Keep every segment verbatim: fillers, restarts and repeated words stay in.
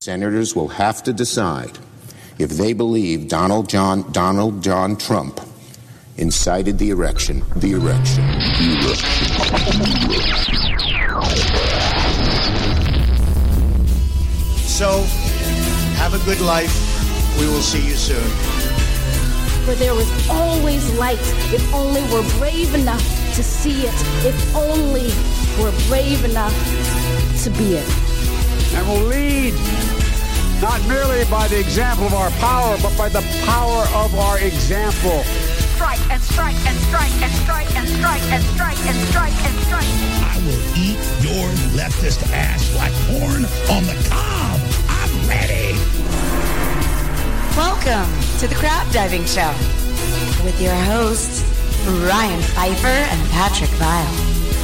Senators will have to decide if they believe Donald John Donald John Trump incited the erection, the erection, the erection. So, have a good life. We will see you soon. For there was always light, if only we're brave enough to see it, if only we're brave enough to be it. And will lead not merely by the example of our power, but by the power of our example. Strike and strike and strike and strike and strike and strike and strike and strike. I will eat your leftist ass like corn on the cob. I'm ready. Welcome to the Crab Diving Show with your hosts, Ryan Pfeiffer and Patrick Vile.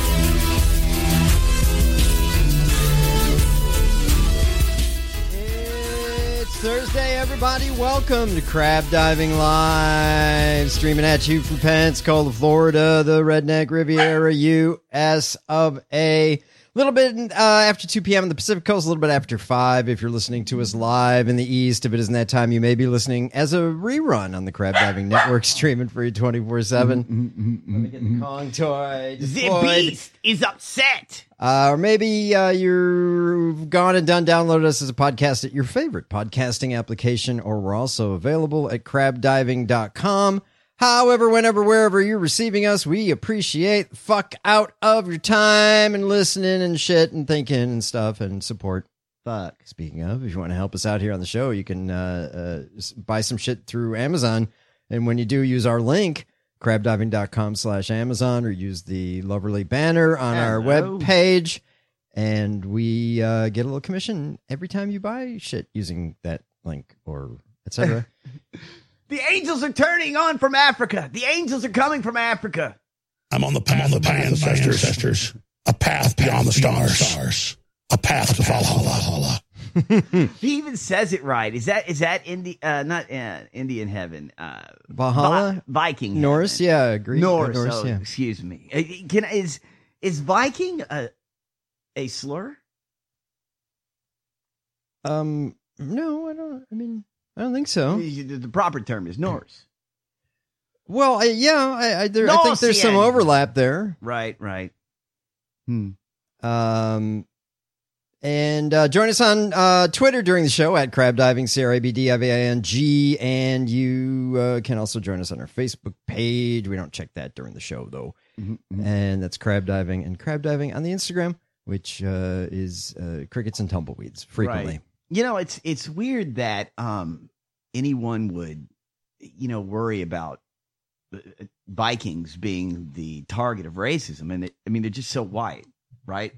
Thursday, everybody. Welcome to Crab Diving Live, streaming at you from Pensacola, Florida, the Redneck Riviera, U S of A. A little bit uh, after two p.m. on the Pacific Coast, a little bit after five if you're listening to us live in the East. If it isn't that time, you may be listening as a rerun on the Crab Diving Network, streaming for you twenty-four seven. Let me get the Kong toy. The beast is upset. Uh, or maybe uh, you've gone and done downloaded us as a podcast at your favorite podcasting application, or we're also available at crab diving dot com. However, whenever, wherever you're receiving us, we appreciate the fuck out of your time and listening and shit and thinking and stuff and support. Fuck. Speaking of, if you want to help us out here on the show, you can uh, uh, buy some shit through Amazon. And when you do, use our link, crab diving dot com slash Amazon, or use the Loverly banner on Hello. Our web page, and we uh, get a little commission every time you buy shit using that link, or et cetera. The angels are turning on from Africa. The angels are coming from Africa. I'm on the path, I'm on the path of my ancestors. A path beyond the stars. stars. A path to Valhalla. He even says it right. Is that is that Indi- uh, not uh, Indian heaven? Uh, Valhalla, Vi- Viking, Norse, heaven. yeah, Greek, Norse. Norse oh, yeah. Excuse me. Uh, Can is is Viking a a slur? Um, no, I don't. I mean, I don't think so. The, the proper term is Norse. Well, I, yeah, I I, there, I think there's some overlap there. Right, right. Hmm. Um. And uh, join us on uh, Twitter during the show at Crab Diving, C R A B D I V I N G. And you uh, can also join us on our Facebook page. We don't check that during the show, though. Mm-hmm. And that's Crab Diving, and Crab Diving on the Instagram, which uh, is uh, crickets and tumbleweeds frequently. Right. You know, it's it's weird that um, anyone would, you know, worry about Vikings being the target of racism. And it, I mean, they're just so white, right?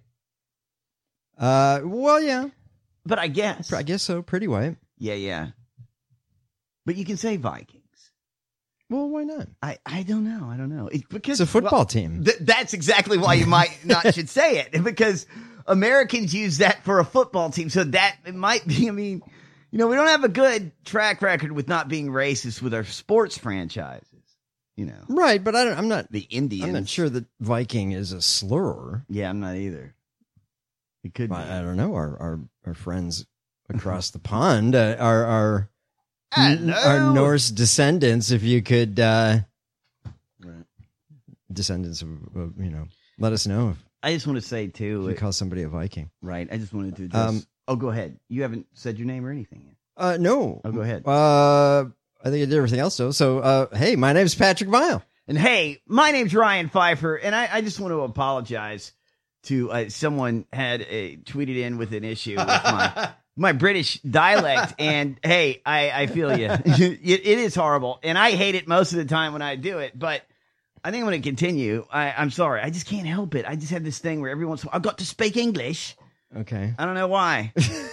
Uh, well, yeah, but I guess I guess so. Pretty white. Yeah, yeah. But you can say Vikings. Well, why not? I, I don't know. I don't know. It, because it's a football well, team. Th- that's exactly why you might not should say it, because Americans use that for a football team. So that it might be. I mean, you know, we don't have a good track record with not being racist with our sports franchises. You know, right? But I don't. I'm not the Indians. I'm not sure that Viking is a slur. Yeah, I'm not either. It could be. I, I don't know. Our our, our friends across the pond uh, are are our Norse descendants. If you could, uh, right. descendants of, of you know, let us know. If, I just want to say too, if you call somebody a Viking, right? I just wanted to. Just, um, oh, go ahead. You haven't said your name or anything yet. Uh, no. Oh, go ahead. Uh, I think I did everything else though. So, uh, hey, my name's Patrick Vile, and hey, my name's Ryan Pfeiffer, and I, I just want to apologize. To uh, someone had a, tweeted in with an issue with my my British dialect, and hey, I, I feel you. it, it is horrible, and I hate it most of the time when I do it. But I think I'm going to continue. I, I'm sorry, I just can't help it. I just have this thing where every once in a while I've got to speak English. Okay, I don't know why.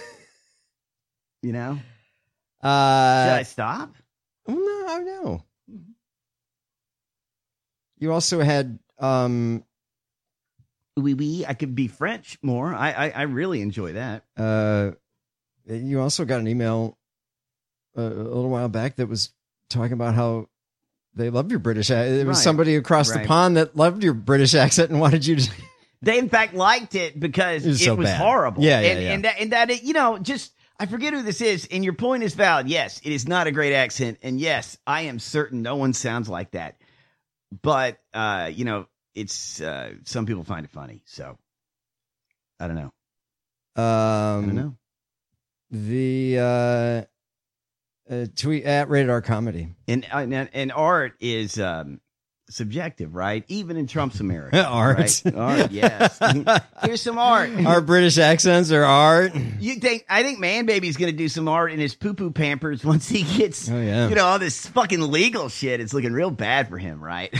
You know, uh, should I stop? No, no. You also had. Um, Oui, oui, I could be French more. I, I, I really enjoy that. Uh, you also got an email uh, a little while back that was talking about how they loved your British accent. It was Right. somebody across Right. the pond that loved your British accent and wanted you to. They, in fact, liked it because It was it so was bad. horrible. Yeah, yeah, and, yeah. And that, and that it, you know, just I forget who this is, and your point is valid. Yes, it is not a great accent, and yes, I am certain no one sounds like that. But, uh, you know, it's uh, some people find it funny, so I don't know. Um, I don't know. The uh, uh, tweet at Rated R Comedy. And, and, and art is um, subjective, right? Even in Trump's America. Art. Right? Art, yes. Here's some art. Our British accents are art. You think? I think Man Baby's going to do some art in his poo-poo Pampers once he gets, oh, yeah. you know, all this fucking legal shit. It's looking real bad for him, right?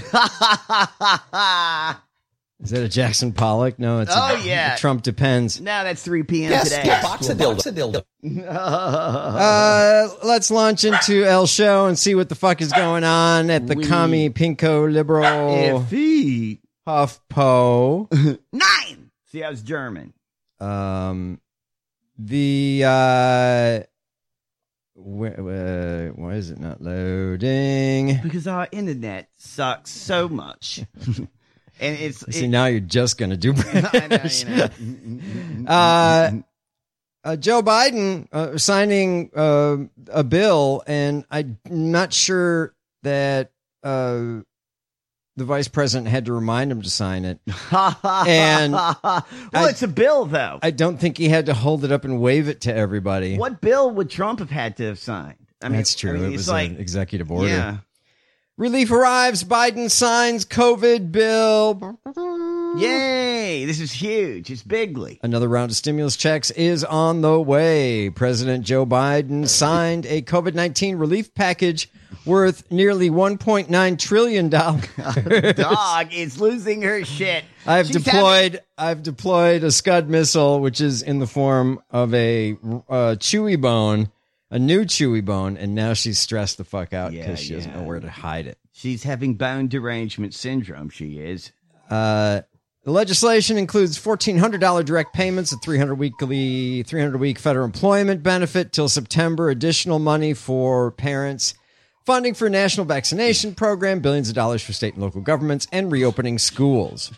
Is that a Jackson Pollock? No, it's oh, a, yeah. a Trump Depends. Now that's three p.m. Yes, today. yes. Box a dildo. uh, let's launch into El Show and see what the fuck is going on at the We- commie pinko liberal Iffy. HuffPo. Nine. See, I was German. Um, the uh, wh- uh, why is it not loading? Because our internet sucks so much. And it's See, it, now you're just gonna do British. I know, you know. uh, uh, Joe Biden uh, signing uh, a bill, and I'm not sure that uh, the vice president had to remind him to sign it. And well, I- it's a bill, though. I don't think he had to hold it up and wave it to everybody. What bill would Trump have had to have signed? I mean, That's true. I mean, it it's was like, an executive order. yeah. Relief arrives. Biden signs COVID bill. Yay! This is huge. It's bigly. Another round of stimulus checks is on the way. President Joe Biden signed a COVID nineteen relief package worth nearly one point nine trillion dollars. Dog is losing her shit. I've She's deployed I've deployed a Scud missile, which is in the form of a uh, chewy bone, a new chewy bone, and now she's stressed the fuck out because Yeah, she doesn't yeah. know where to hide it. She's having bone derangement syndrome. She is. Uh, the legislation includes fourteen hundred dollars direct payments, a three hundred weekly, three hundred week federal employment benefit till September, additional money for parents, funding for a national vaccination program, billions of dollars for state and local governments, and reopening schools.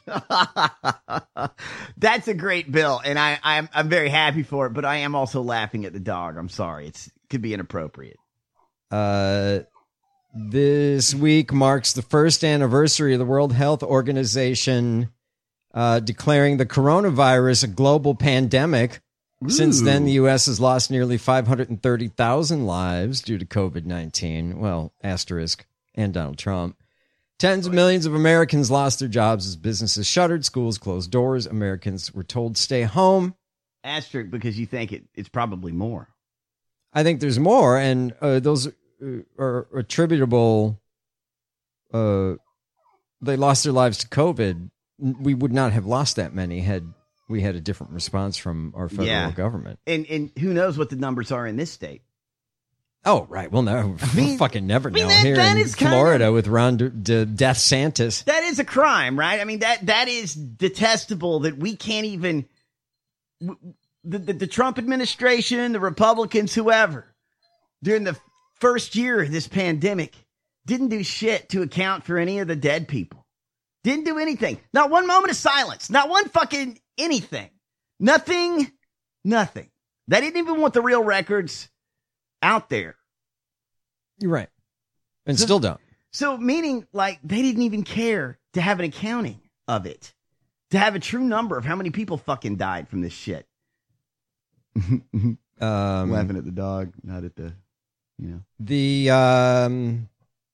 That's a great bill, and I, I'm I'm very happy for it. But I am also laughing at the dog. I'm sorry. It's it could be inappropriate. Uh, this week marks the first anniversary of the World Health Organization uh, declaring the coronavirus a global pandemic. Since then, the U S has lost nearly five hundred thirty thousand lives due to COVID nineteen. Well, asterisk, and Donald Trump. Tens of millions of Americans lost their jobs as businesses shuttered, schools closed doors. Americans were told to stay home. Asterisk because you think it, it's probably more. I think there's more, and uh, those uh, are attributable. Uh, they lost their lives to COVID. We would not have lost that many had we had a different response from our federal Yeah. government. And and who knows what the numbers are in this state? Oh, right. Well, no, mean- we'll fucking never I mean, know that- here that in is kind Florida with Ron De- De- Death Santis. That is a crime, right? I mean, that that is detestable that we can't even w- the, the, the Trump administration, the Republicans, whoever, during the first year of this pandemic, didn't do shit to account for any of the dead people. Didn't do anything. Not one moment of silence. Not one fucking anything. Nothing. Nothing. They didn't even want the real records out there. You're right. And So- still don't. So, meaning, like, they didn't even care to have an accounting of it, to have a true number of how many people fucking died from this shit. Um, Laughing at the dog, not at the, you know. The um,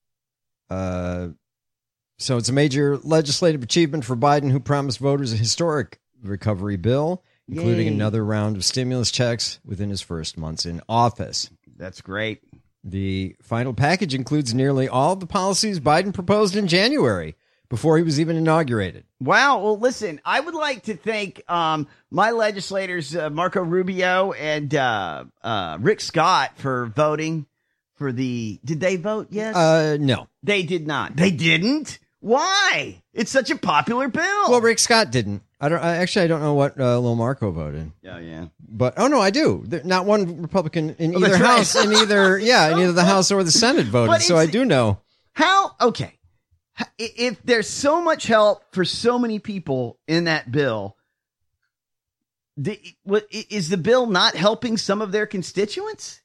uh, so it's a major legislative achievement for Biden, who promised voters a historic recovery bill, including Yay. another round of stimulus checks within his first months in office. That's great. The final package includes nearly all the policies Biden proposed in January before he was even inaugurated. Wow. Well, listen, I would like to thank um, my legislators, uh, Marco Rubio and uh, uh, Rick Scott, for voting for the. Did they vote? Yes. Uh, no. They did not. They didn't. Why? It's such a popular bill. Well, Rick Scott didn't. I don't. I, actually, I don't know what uh, Lil Marco voted. Oh, yeah. But oh no, I do. There, not one Republican in Oh, either that's right. house, in either yeah, in either the House or the Senate voted. But So I it's- do know. How? Okay. H- If there's so much help for so many people in that bill, The, what, is the bill not helping some of their constituents?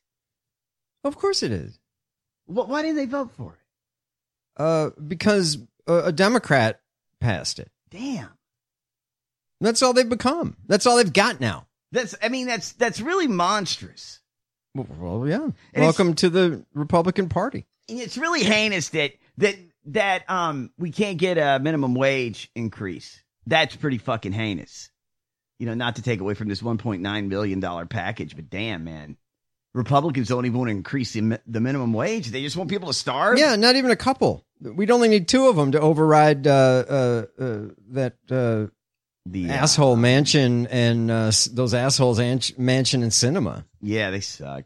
Of course it is. What, why didn't they vote for it? Uh, because a, a Democrat passed it. Damn. That's all they've become. That's all they've got now. That's, I mean, that's that's really monstrous. Well, well yeah. And welcome to the Republican Party. And it's really heinous that that that um we can't get a minimum wage increase. That's pretty fucking heinous. You know, not to take away from this one point nine billion dollars package, but damn, man. Republicans don't even want to increase the, the minimum wage. They just want people to starve. Yeah, not even a couple. We'd only need two of them to override uh, uh, uh, that uh, the uh, asshole Manchin and uh, those assholes Anch- Manchin and Sinema. Yeah, they suck.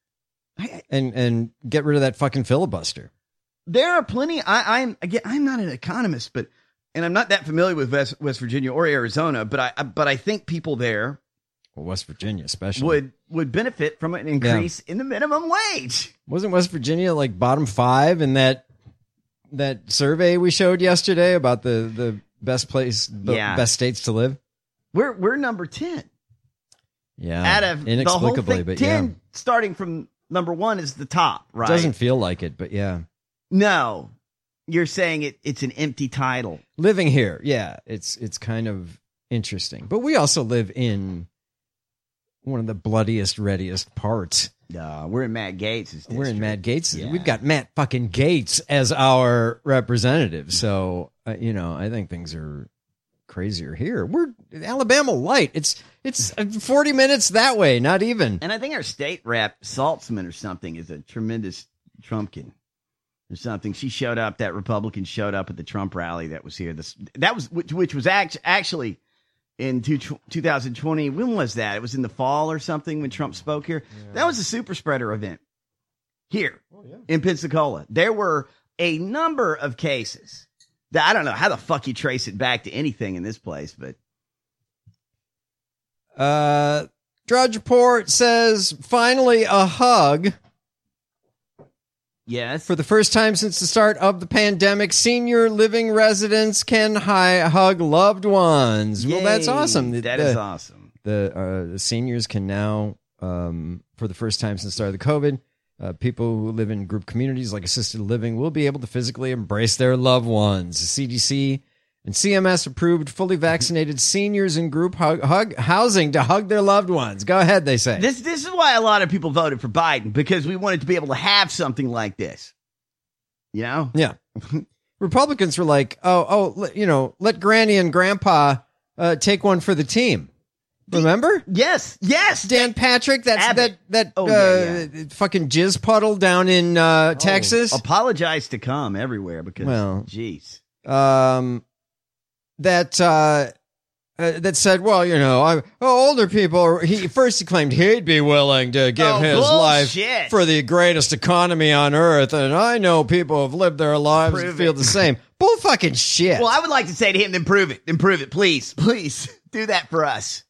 I, and and get rid of that fucking filibuster. There are plenty. I, I'm again. I'm not an economist, but and I'm not that familiar with West, West Virginia or Arizona. But I but I think people there. Well, West Virginia especially. Would would benefit from an increase yeah. in the minimum wage. Wasn't West Virginia like bottom five in that that survey we showed yesterday about the, the best place, the yeah. best states to live? We're we're number ten. Yeah. Out of inexplicably, the whole thing, but ten yeah. starting from number one is the top, right? It doesn't feel like it, but yeah. No. You're saying it it's an empty title. Living here, yeah. It's it's kind of interesting. But we also live in one of the bloodiest, readiest parts. Uh, we're in Matt Gaetz' district. We're in Matt Gaetz'. Yeah. We've got Matt fucking Gaetz as our representative. So, uh, you know, I think things are crazier here. We're Alabama light. It's it's forty minutes that way, not even. And I think our state rep, Saltzman or something, is a tremendous Trumpkin or something. She showed up, that Republican showed up at the Trump rally that was here. This That was, which, which was act, actually... in two, two thousand twenty, when was that? It was in the fall or something when Trump spoke here. Yeah. That was a super spreader event here oh, yeah. in Pensacola. There were a number of cases that I don't know how the fuck you trace it back to anything in this place, but. Uh, Drudge Report says, finally a hug. Yes. For the first time since the start of the pandemic, senior living residents can hi- hug loved ones. Yay, well, that's awesome. That the, is awesome. The, uh, the seniors can now, um, for the first time since the start of the COVID, uh, people who live in group communities like assisted living will be able to physically embrace their loved ones. The C D C and C M S approved fully vaccinated seniors in group hug, hug housing to hug their loved ones. Go ahead, they say. This this is why a lot of people voted for Biden, because we wanted to be able to have something like this. You know? Yeah. Republicans were like, oh, oh, you know, let Granny and Grandpa uh, take one for the team. Remember? Yes, yes. Dan Patrick, that's Abbott. that that oh, uh, yeah, yeah. fucking jizz puddle down in uh, oh, Texas. Apologize to come everywhere because, well, jeez. Um, that uh, uh, that said, well, you know, I, oh, older people. He first he claimed he'd be willing to give oh, his bullshit. life for the greatest economy on earth, and I know people have lived their lives Prove and feel it. the same. Bull fucking shit. Well, I would like to say to him, then prove it, then prove it, please, please do that for us.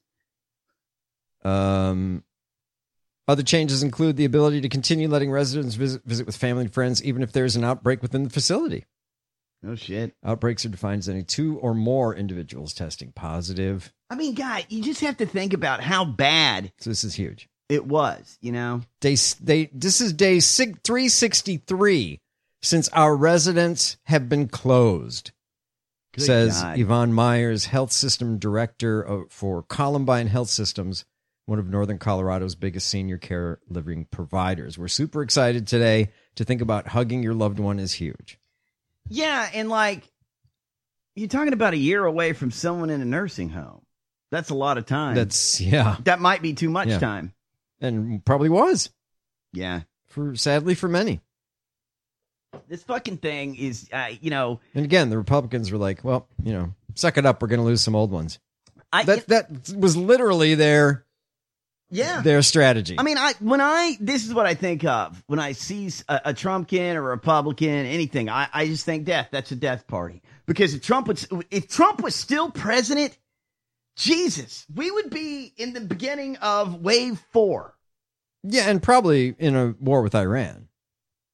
Um, other changes include the ability to continue letting residents visit, visit with family and friends, even if there's an outbreak within the facility. No shit. Outbreaks are defined as any two or more individuals testing positive. I mean, guy, you just have to think about how bad. So this is huge. It was, you know. Day they this is day three sixty-three since our residents have been closed. Good says God. Yvonne Myers, health system director of, for Columbine Health Systems, one of Northern Colorado's biggest senior care living providers. We're super excited today to think about hugging your loved one is huge. Yeah, and like, you're talking about a year away from someone in a nursing home. That's a lot of time. That's, yeah. That might be too much Yeah. time. And probably was. Yeah. For sadly for many. This fucking thing is, uh, you know. And again, the Republicans were like, well, you know, suck it up. We're going to lose some old ones. I, that that was literally their yeah. their strategy. I mean, I when I this is what I think of when I see a, a Trumpkin or a Republican, anything. I, I just think death. That's a death party. Because if Trump was if Trump was still president, Jesus, we would be in the beginning of wave four. Yeah, and probably in a war with Iran.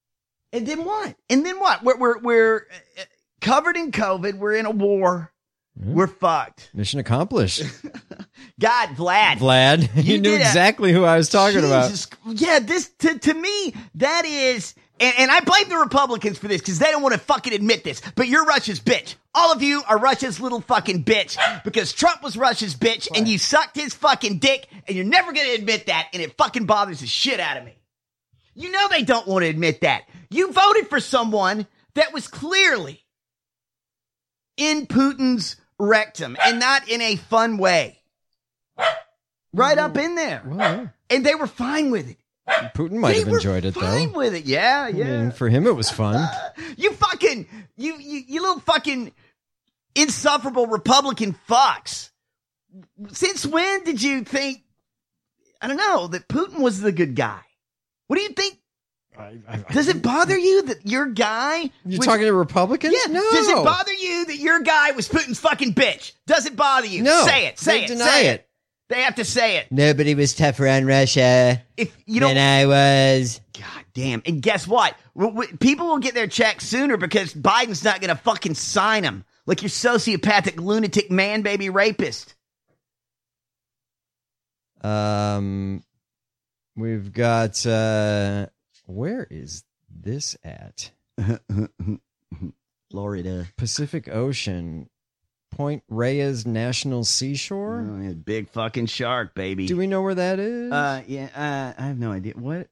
And then what? And then what? We're we're we're covered in COVID. We're in a war. We're fucked. Mission accomplished. God, Vlad. Vlad, you, You knew did a- exactly who I was talking Jesus, about. Yeah, this to to me that is, and, and I blame the Republicans for this because they don't want to fucking admit this. But you're Russia's bitch. All of you are Russia's little fucking bitch because Trump was Russia's bitch, and you sucked his fucking dick, and you're never gonna admit that, and it fucking bothers the shit out of me. You know they don't want to admit that. You voted for someone that was clearly in Putin's rectum, and not in a fun way. Right up in there. Well, And they were fine with it. Putin might They have were enjoyed it, fine though. with it. Yeah, yeah. I mean, for him, it was fun. You fucking, you, you, you little fucking insufferable Republican fucks. Since when did you think, I don't know, that Putin was the good guy? What do you think? I, I, Does it bother you that your guy... You're was- talking to Republicans? Yeah. No. Does it bother you that your guy was Putin's fucking bitch? Does it bother you? No. Say it. Say They it. deny say it. They have to say it. Nobody was tougher on Russia If you don't... than I was. God damn. And guess what? W- w- people will get their checks sooner because Biden's not going to fucking sign them. Like your sociopathic, lunatic, man baby rapist. Um, we've got, uh, where is this at? Florida. Pacific Ocean, Point Reyes National Seashore. Oh, yeah, big fucking shark, baby. Do we know where that is? Uh, yeah, uh, I have no idea. What?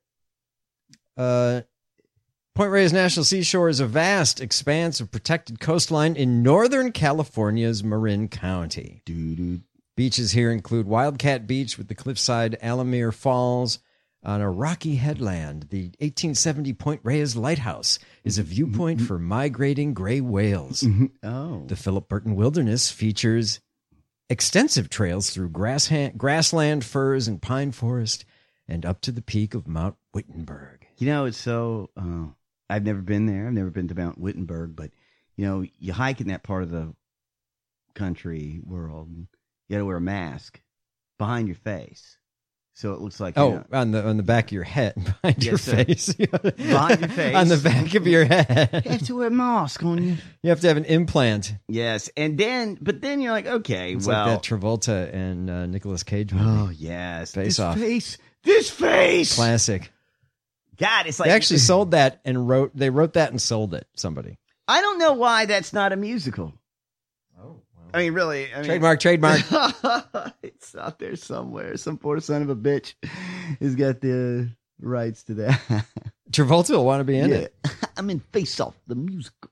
Uh, Point Reyes National Seashore is a vast expanse of protected coastline in northern California's Marin County. Doo-doo. Beaches here include Wildcat Beach with the cliffside Alamir Falls on a rocky headland. The eighteen seventy Point Reyes Lighthouse is a viewpoint for migrating gray whales. Oh. The Philip Burton Wilderness features extensive trails through grass grassland, firs, and pine forest, and up to the peak of Mount Wittenberg. You know, it's so... Uh, I've never been there. I've never been to Mount Wittenberg, but, you know, you hike in that part of the country world, you got to wear a mask behind your face. So it looks like... Oh, you know, on the on the back of your head, behind Yes, your sir. face. Behind your face. On the back of your you head. have to wear a mask on you. You have to have an implant. Yes, and then, but then you're like, okay, It's well... like that Travolta and uh, Nicolas Cage movie. Oh, yes. Face this Off. face. This face. Classic. God, it's like... They actually sold that and wrote, they wrote that and sold it, somebody. I don't know why that's not a musical. Oh, I mean, really. I mean, Trademark, trademark. It's out there somewhere. Some poor son of a bitch has got the rights to that. Travolta will want to be in Yeah. it. I'm in Face Off, the musical.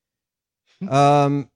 Um,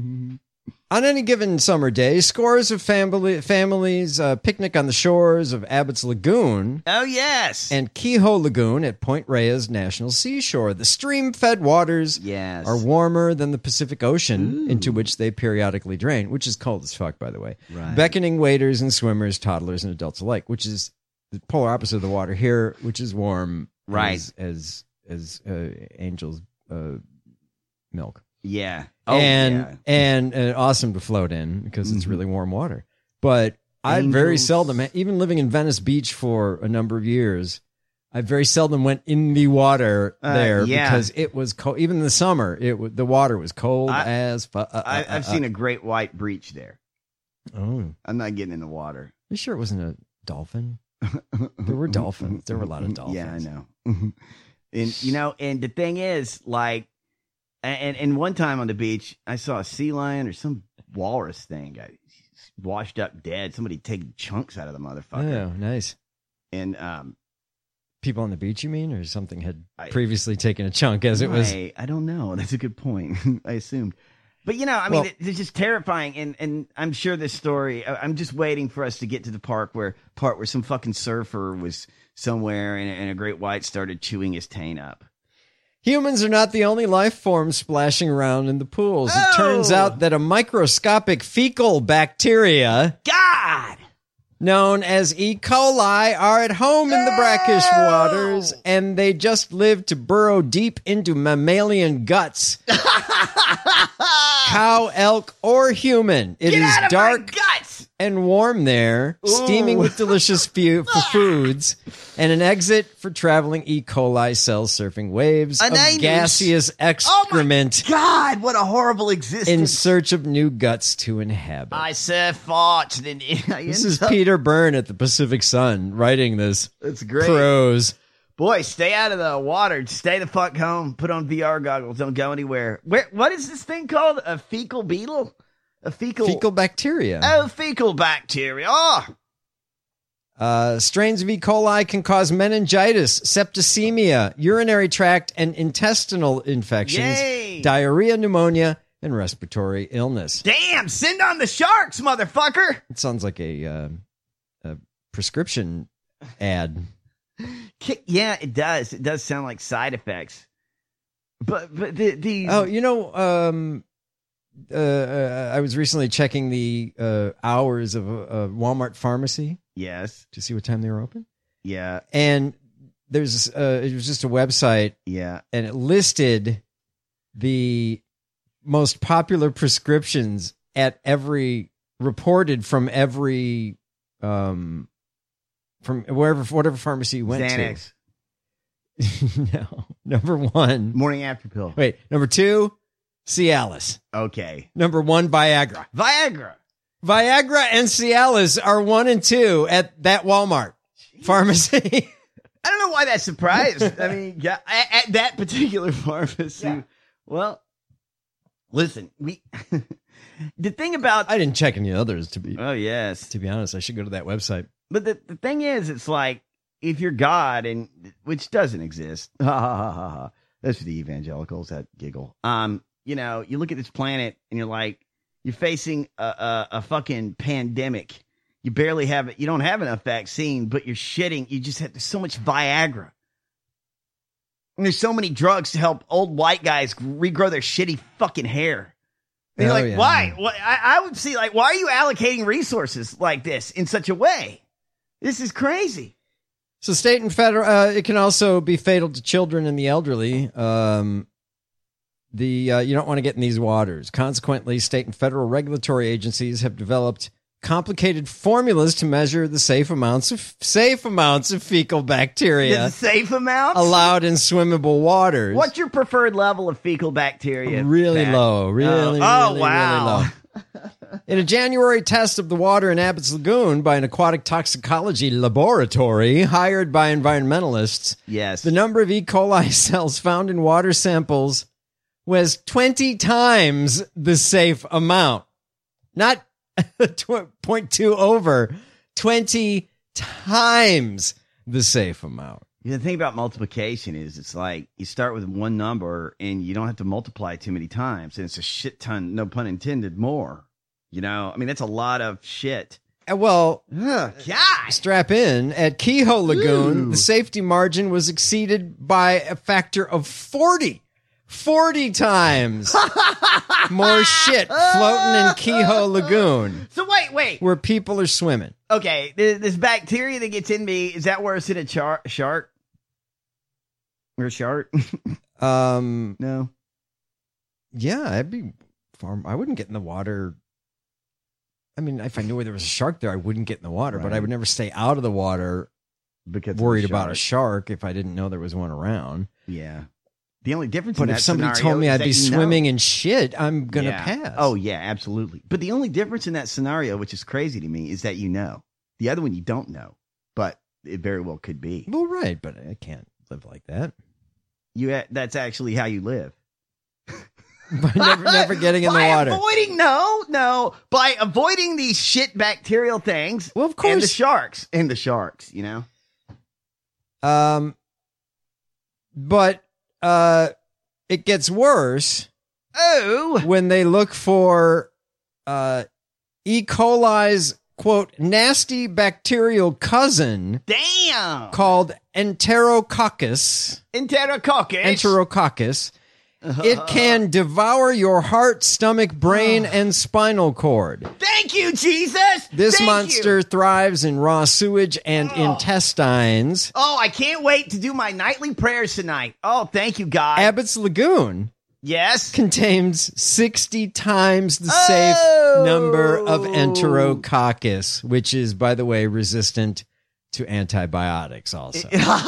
on any given summer day, scores of family families uh, picnic on the shores of Abbott's Lagoon Oh, yes. and Kehoe Lagoon at Point Reyes National Seashore. The stream-fed waters yes. are warmer than the Pacific Ocean, into which they periodically drain, which is cold as fuck, by the way. Right. Beckoning waders and swimmers, toddlers and adults alike, which is the polar opposite of the water here, which is warm Right. as as, as uh, Angel's uh, milk. Yeah. Oh, and yeah. and uh, awesome to float in because it's Mhm. really warm water. But I very Angels. seldom, even living in Venice Beach for a number of years, I very seldom went in the water Uh, there yeah. because it was cold. Even in the summer, it w- the water was cold I- as fuck. Uh, I, uh, I've uh, seen a great white breach there. Oh, I'm not getting in the water. you sure it wasn't a dolphin? There were dolphins. There were a lot of dolphins. Yeah, I know. And, you know, and the thing is, like, and, and one time on the beach, I saw a sea lion or some walrus thing got washed up dead. Somebody taking chunks out of the motherfucker. Oh, nice. And, um, People on the beach, you mean, or something had I- previously taken a chunk as it was. I, I don't know. That's a good point. I assumed. But, you know, I mean, Well- it, it's just terrifying. And, and I'm sure this story, I- I'm just waiting for us to get to the park where part where some fucking surfer was somewhere and, and a great white started chewing his taint up. Humans are not the only life forms splashing around in the pools. It Oh! turns out that a microscopic fecal bacteria God! known as E. coli are at home in the brackish waters, and they just live to burrow deep into mammalian guts. Cow, elk, or human. It Get is out of dark my guts! and warm there, Ooh. steaming with delicious fu- for foods, and an exit for traveling E. coli cells surfing waves An of anus. gaseous excrement God, what a horrible existence. in search of new guts to inhabit. I surf farts. And then I This end is up- Peter Byrne at the Pacific Sun writing this. It's great. Prose. Boy, stay out of the water. Stay the fuck home. Put on V R goggles. Don't go anywhere. Where? What is this thing called? A fecal beetle? A fecal... Fecal bacteria. Oh, fecal bacteria. Oh, Uh, strains of E. coli can cause meningitis, septicemia, urinary tract and intestinal infections, Yay. diarrhea, pneumonia, and respiratory illness. damn. Send on the sharks, motherfucker. It sounds like a, uh, a prescription ad. Kick- Yeah, it does. It does sound like side effects. But but the, the Oh, you know, um, uh, uh, I was recently checking the uh, hours of a, a Walmart pharmacy yes, to see what time they were open. yeah, And there's uh, it was just a website, yeah. and it listed the most popular prescriptions at every reported from every um from wherever whatever pharmacy you went Xanax, to. No, number one. morning after pill. Wait, number two, Cialis. Okay, Number one, Viagra. Viagra. Viagra and Cialis are one and two at that Walmart pharmacy. I don't know why that surprised. I mean, yeah, at, at that particular pharmacy. Yeah. Well, listen, we. The thing about I didn't check any others to be oh yes, to be honest. I should go to that website. but the the thing is, it's like if you're God, and which doesn't exist. Ha ha ha ha ha. That's for the evangelicals that giggle. Um, you know, you look at this planet and you're like, you're facing a a, a fucking pandemic. You barely have it. You don't have enough vaccine, but you're shitting. You just have there's so much Viagra. And there's so many drugs to help old white guys regrow their shitty fucking hair. And you're Oh, like, yeah. why? What? I, I would see, like, why are you allocating resources like this in such a way? This is crazy. So state and federal, uh, it can also be fatal to children and the elderly. Um, the uh, you don't want to get in these waters. Consequently, state and federal regulatory agencies have developed complicated formulas to measure the safe amounts of safe amounts of fecal bacteria The safe amount? allowed in swimmable waters. What's your preferred level of fecal bacteria? Really Pat? low, really, oh, really, wow. really low. In a January test of the water in Abbott's Lagoon by an aquatic toxicology laboratory hired by environmentalists, Yes. the number of E. coli cells found in water samples was twenty times the safe amount. Not zero point two over, twenty times the safe amount. The thing about multiplication is it's like you start with one number and you don't have to multiply too many times. And it's a shit ton, no pun intended, more. You know, I mean, that's a lot of shit. Uh, Well, Ugh, God. strap in. At Kehoe Lagoon, Ooh. the safety margin was exceeded by a factor of forty. forty times more shit floating in Kehoe Lagoon So wait, wait. where people are swimming. Okay, this, this bacteria that gets in me, is that where it's in a char- shark? Or a shark? Um, No. yeah, I'd be far. I wouldn't get in the water. I mean, if I knew where there was a shark there, I wouldn't get in the water, but I Right. would never stay out of the water Because of the worried about a shark. shark if I didn't know there was one around. Yeah. The only difference in But that if somebody scenario told me is I'd that be you know. swimming in shit, I'm going to Yeah. pass. Oh, yeah, absolutely. But the only difference in that scenario, which is crazy to me, is that you know. The other one you don't know, but it very well could be. Well, right, but I can't live like that. You a- That's actually how you live. By never, never getting in the By water. avoiding, no, no. By avoiding these shit bacterial things. Well, of And the course. sharks. And the sharks, you know? Um, but uh, it gets worse Oh. when they look for uh, E. coli's, quote, nasty bacterial cousin Damn. called Enterococcus. Enterococcus. Enterococcus. It can devour your heart, stomach, brain, and spinal cord. Thank you, Jesus. This Thank monster you. thrives in raw sewage and intestines. Oh, I can't wait to do my nightly prayers tonight. Oh, thank you, God. Abbott's Lagoon Yes. contains sixty times the Oh! safe number of Enterococcus, which is, by the way, resistant to antibiotics also.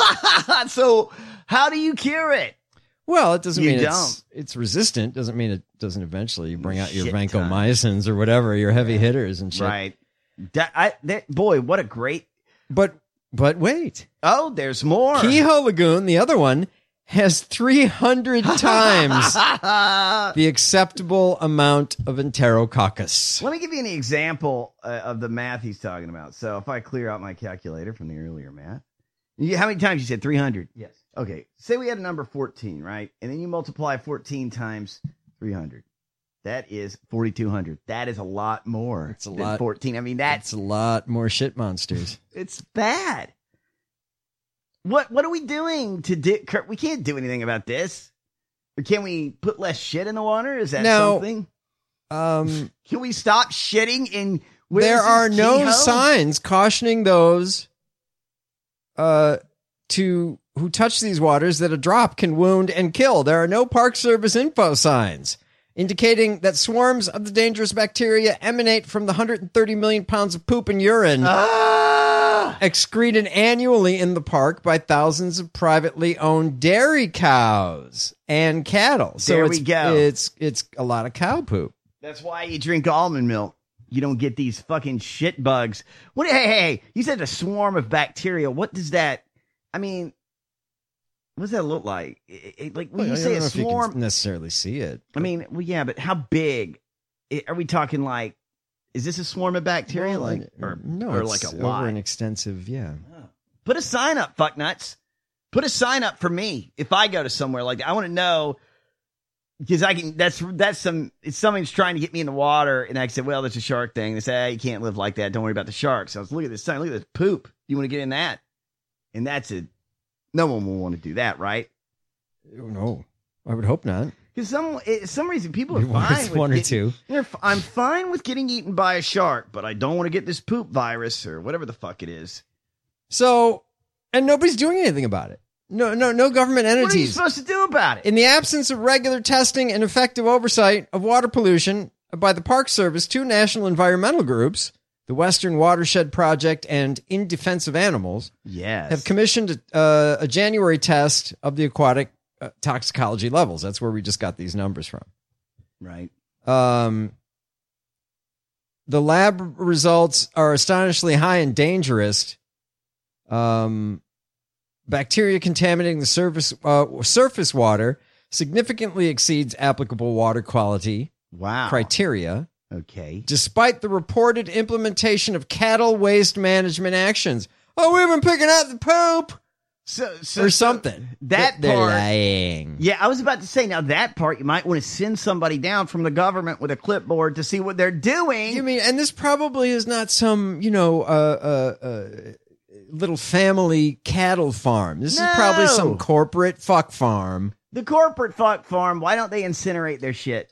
So how do you cure it? Well, it doesn't You mean it's, don't. it's resistant. Doesn't mean it doesn't eventually bring out your Shit ton. vancomycins or whatever, your heavy hitters and shit. Right. That, I, that, boy, what a great. But but wait. Oh, there's more. Kehoe Lagoon, the other one, has three hundred times the acceptable amount of Enterococcus. Let me give you an example uh, of the math he's talking about. So if I clear out my calculator from the earlier math, you, how many times you said three hundred? Yes. Okay. Say we had a number fourteen, right? And then you multiply fourteen times three hundred. That is forty-two hundred. That is a lot more. It's a than lot. fourteen. I mean, that's That's a lot more shit monsters. it's bad. What what are we doing to di- Kurt, we can't do anything about this. Or can we put less shit in the water? Is that No. something? Um, Can we stop shitting in where there is this are no Kehoe? signs cautioning those uh, to who touch these waters that a drop can wound and kill. There are no Park Service info signs indicating that swarms of the dangerous bacteria emanate from the one hundred thirty million pounds of poop and urine Ah! excreted annually in the park by thousands of privately owned dairy cows and cattle. So There it's, we go. It's it's a lot of cow poop. That's why you drink almond milk. You don't get these fucking shit bugs. What? Hey, hey, hey! You said a swarm of bacteria. What does that? I mean, what does that look like? It- it- like when Well, you I say don't a know if you swarm, can necessarily see it. I mean, well, yeah, but how big? I- Are we talking like? Is this a swarm of bacteria? Well, like, or, no, or it's like a over lot? an extensive, yeah. Put a sign up, fucknuts. Put a sign up for me if I go to somewhere like that. I want to know because I can. That's that's some. It's somebody's trying to get me in the water, and I said, "Well, there's a shark thing." They say, hey, "You can't live like that. Don't worry about the sharks." So I was look at this sign. Look at this poop. You want to get in that? And that's a. No one will want to do that, right? No, I would hope not. Because some it, some reason people are One or- fine with one or getting- two. they're f- I'm fine with getting eaten by a shark, but I don't want to get this poop virus or whatever the fuck it is. So, and nobody's doing anything about it. No, no, no government What are you entities. supposed to do about it? In the absence of regular testing and effective oversight of water pollution by the Park Service, two national environmental groups, the Western Watershed Project and In Defense of Animals, Yes. have commissioned uh, a January test of the aquatic uh, toxicology levels. That's where we just got these numbers from. Right. Um, the lab results are astonishingly high and dangerous. Um, bacteria contaminating the surface uh, surface water significantly exceeds applicable water quality Wow. criteria, Okay. despite the reported implementation of cattle waste management actions. Oh, we've been picking out the poop So, so or so something. that They're part- lying. Yeah, I was about to say now that part you might want to send somebody down from the government with a clipboard to see what they're doing. You mean, and this probably is not some, you know, uh, uh, uh, little family cattle farm. This is probably No. some corporate fuck farm. the corporate fuck farm, why don't they incinerate their shit?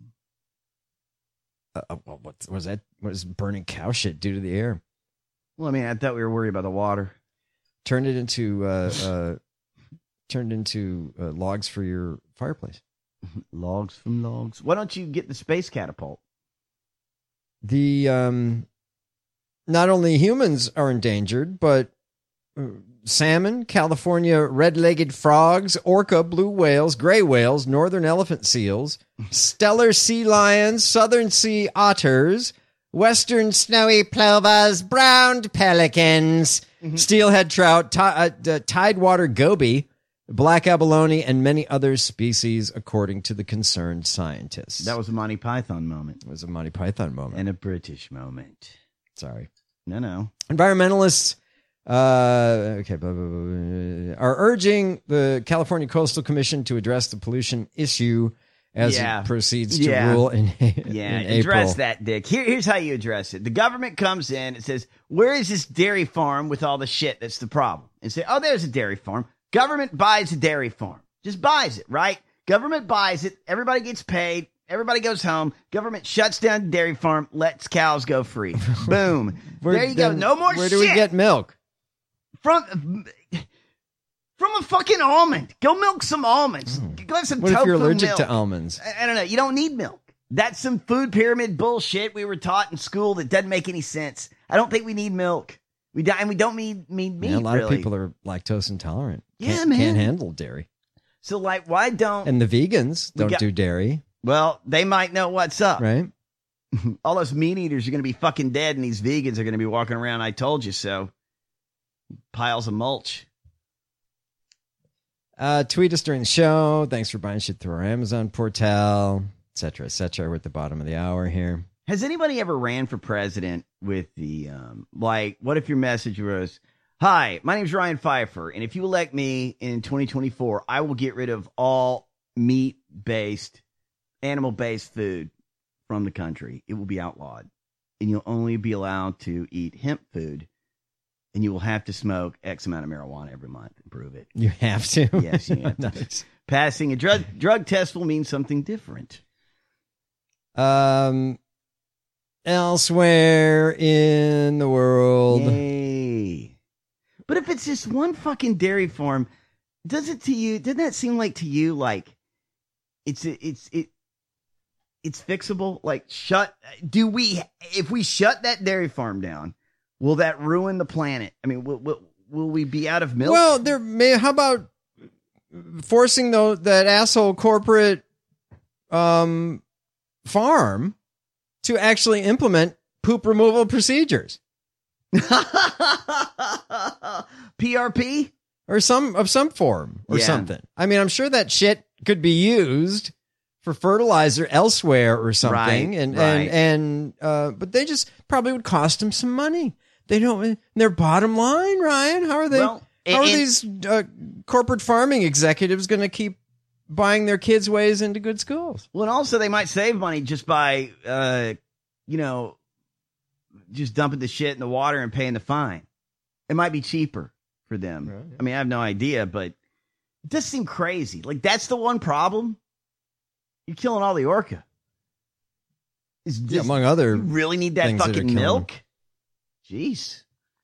Uh, uh, well, what was that? What does burning cow shit do to the air? Well, I mean, I thought we were worried about the water. Turned it into, uh, uh, turned into uh, logs for your fireplace. Logs from logs. Why don't you get the space catapult? The um, not only humans are endangered, but uh, salmon, California red-legged frogs, orca, blue whales, gray whales, northern elephant seals, stellar sea lions, southern sea otters, western snowy plovers, brown pelicans, steelhead trout, ti- uh, uh, tidewater goby, black abalone, and many other species, according to the concerned scientists. That was a Monty Python moment It was a Monty Python moment. and a British moment. Sorry. No, no. Environmentalists uh, okay, blah, blah, blah, blah, are urging the California Coastal Commission to address the pollution issue as Yeah. it proceeds to Yeah. rule in, Yeah, in address April. that, Dick. Here, here's how you address it. The government comes in and says, where is this dairy farm with all the shit that's the problem? And say, oh, there's a dairy farm. Government buys a dairy farm. Just buys it, right? Government buys it. Everybody gets paid. Everybody goes home. Government shuts down the dairy farm, lets cows go free. Boom. Where- there you go. then No more Where shit. do we get milk? From from a fucking almond. Go milk some almonds. Mm. Go have some What tofu if you're allergic milk. to almonds? I, I don't know. You don't need milk. That's some food pyramid bullshit we were taught in school that doesn't make any sense. I don't think we need milk. We di- and we don't need, need meat, Yeah, a lot really. of people are lactose intolerant. Yeah, Can't, man. Can't handle dairy. So, like, why don't... And the vegans We don't got- do dairy, Well, they might know what's up. right? All those meat eaters are going to be fucking dead, and these vegans are going to be walking around, I told you so. Piles of mulch. Uh, tweet us during the show. Thanks for buying shit through our Amazon portal, et cetera, et cetera. We're at the bottom of the hour here. Has anybody ever ran for president with the, um, like, what if your message was, hi, my name's Ryan Pfeiffer, and if you elect me in twenty twenty-four, I will get rid of all meat-based, animal-based food from the country. It will be outlawed, and you'll only be allowed to eat hemp food, and you will have to smoke X amount of marijuana every month and prove it. You have to? Yes, you have to. Nice. Passing a drug drug test will mean something different. Um, elsewhere in the world. Yay. But if it's just one fucking dairy farm, does it to you? Doesn't that seem like to you like it's it's it it's fixable? Like shut? Do we? If we shut that dairy farm down, will that ruin the planet? I mean, will will, will we be out of milk? Well, there may. How about forcing the, that asshole corporate um, farm to actually implement poop removal procedures? P R P or some of some form or Yeah. something. I mean, I'm sure that shit could be used for fertilizer elsewhere or something. Right, and right. and and uh, but they just probably would cost them some money. They don't. Their bottom line, Ryan. How are they? Well, how are and- these uh, corporate farming executives going to keep buying their kids' ways into good schools? Well, and also they might save money just by, uh, you know, just dumping the shit in the water and paying the fine. It might be cheaper for them. Right, yeah. I mean, I have no idea, but it does seem crazy. Like, that's the one problem. You're killing all the orca. Is Yeah, this- among other you really need that things that are fucking killing milk? Jeez.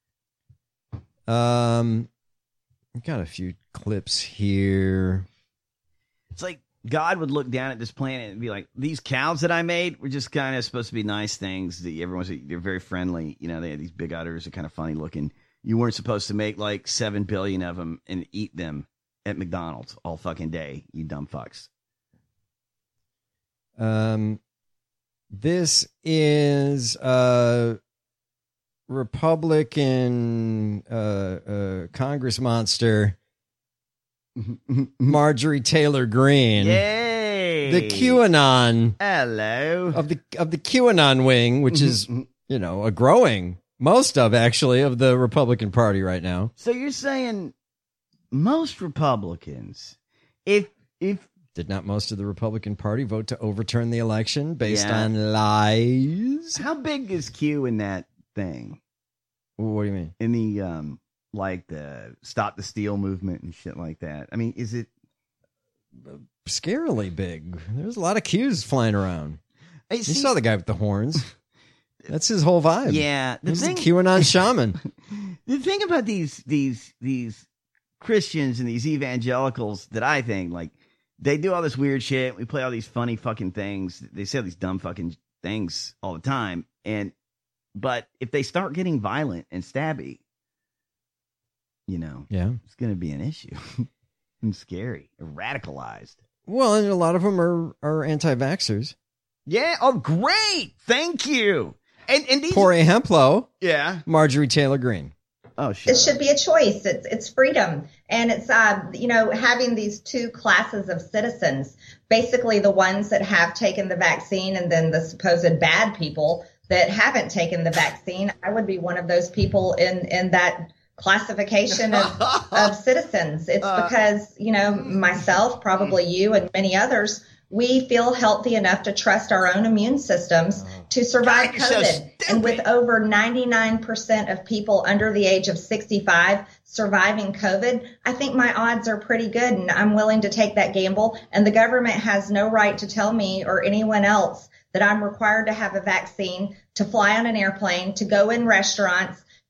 Um, I've got a few clips here. It's like God would look down at this planet and be like, these cows that I made were just kind of supposed to be nice things. That everyone's they're very friendly. You know, they have these big udders, are kind of funny looking. You weren't supposed to make like seven billion of them and eat them at McDonald's all fucking day, you dumb fucks. Um, this is uh Republican uh, uh Congress monster Marjorie Taylor Greene. Yay! The QAnon Hello. of the of the QAnon wing, which is you know a growing most of actually of the Republican Party right now. So you're saying most Republicans, if if Did not most of the Republican Party vote to overturn the election based Yeah. on lies? how big is Q in that thing? What do you mean? In the um like the Stop the Steal movement and shit like that. I mean, is it Scarily big. There's a lot of Qs flying around. I You see- saw the guy with the horns. That's his whole vibe. Yeah, the He's thing- a QAnon shaman. The thing about these these these Christians and these evangelicals that I think like they do all this weird shit. We play all these funny fucking things. They say all these dumb fucking things all the time. And but if they start getting violent and stabby, you know, Yeah. it's going to be an issue. And scary, radicalized. Well, and a lot of them are, are anti-vaxxers. Yeah. Oh, great. Thank you. And and these, Poor Hemplo, yeah. Marjorie Taylor Greene. Oh, shit. It should be a choice. It's it's freedom, and it's uh, you know having these two classes of citizens, basically the ones that have taken the vaccine, and then the supposed bad people that haven't taken the vaccine. I would be one of those people in in that classification of, of citizens. It's because you know myself, probably you, and many others. We feel healthy enough to trust our own immune systems to survive God, you're so COVID. And with over ninety-nine percent of people under the age of sixty-five surviving COVID, I think my odds are pretty good, and I'm willing to take that gamble. And the government has no right to tell me or anyone else that I'm required to have a vaccine, to fly on an airplane, to go in restaurants,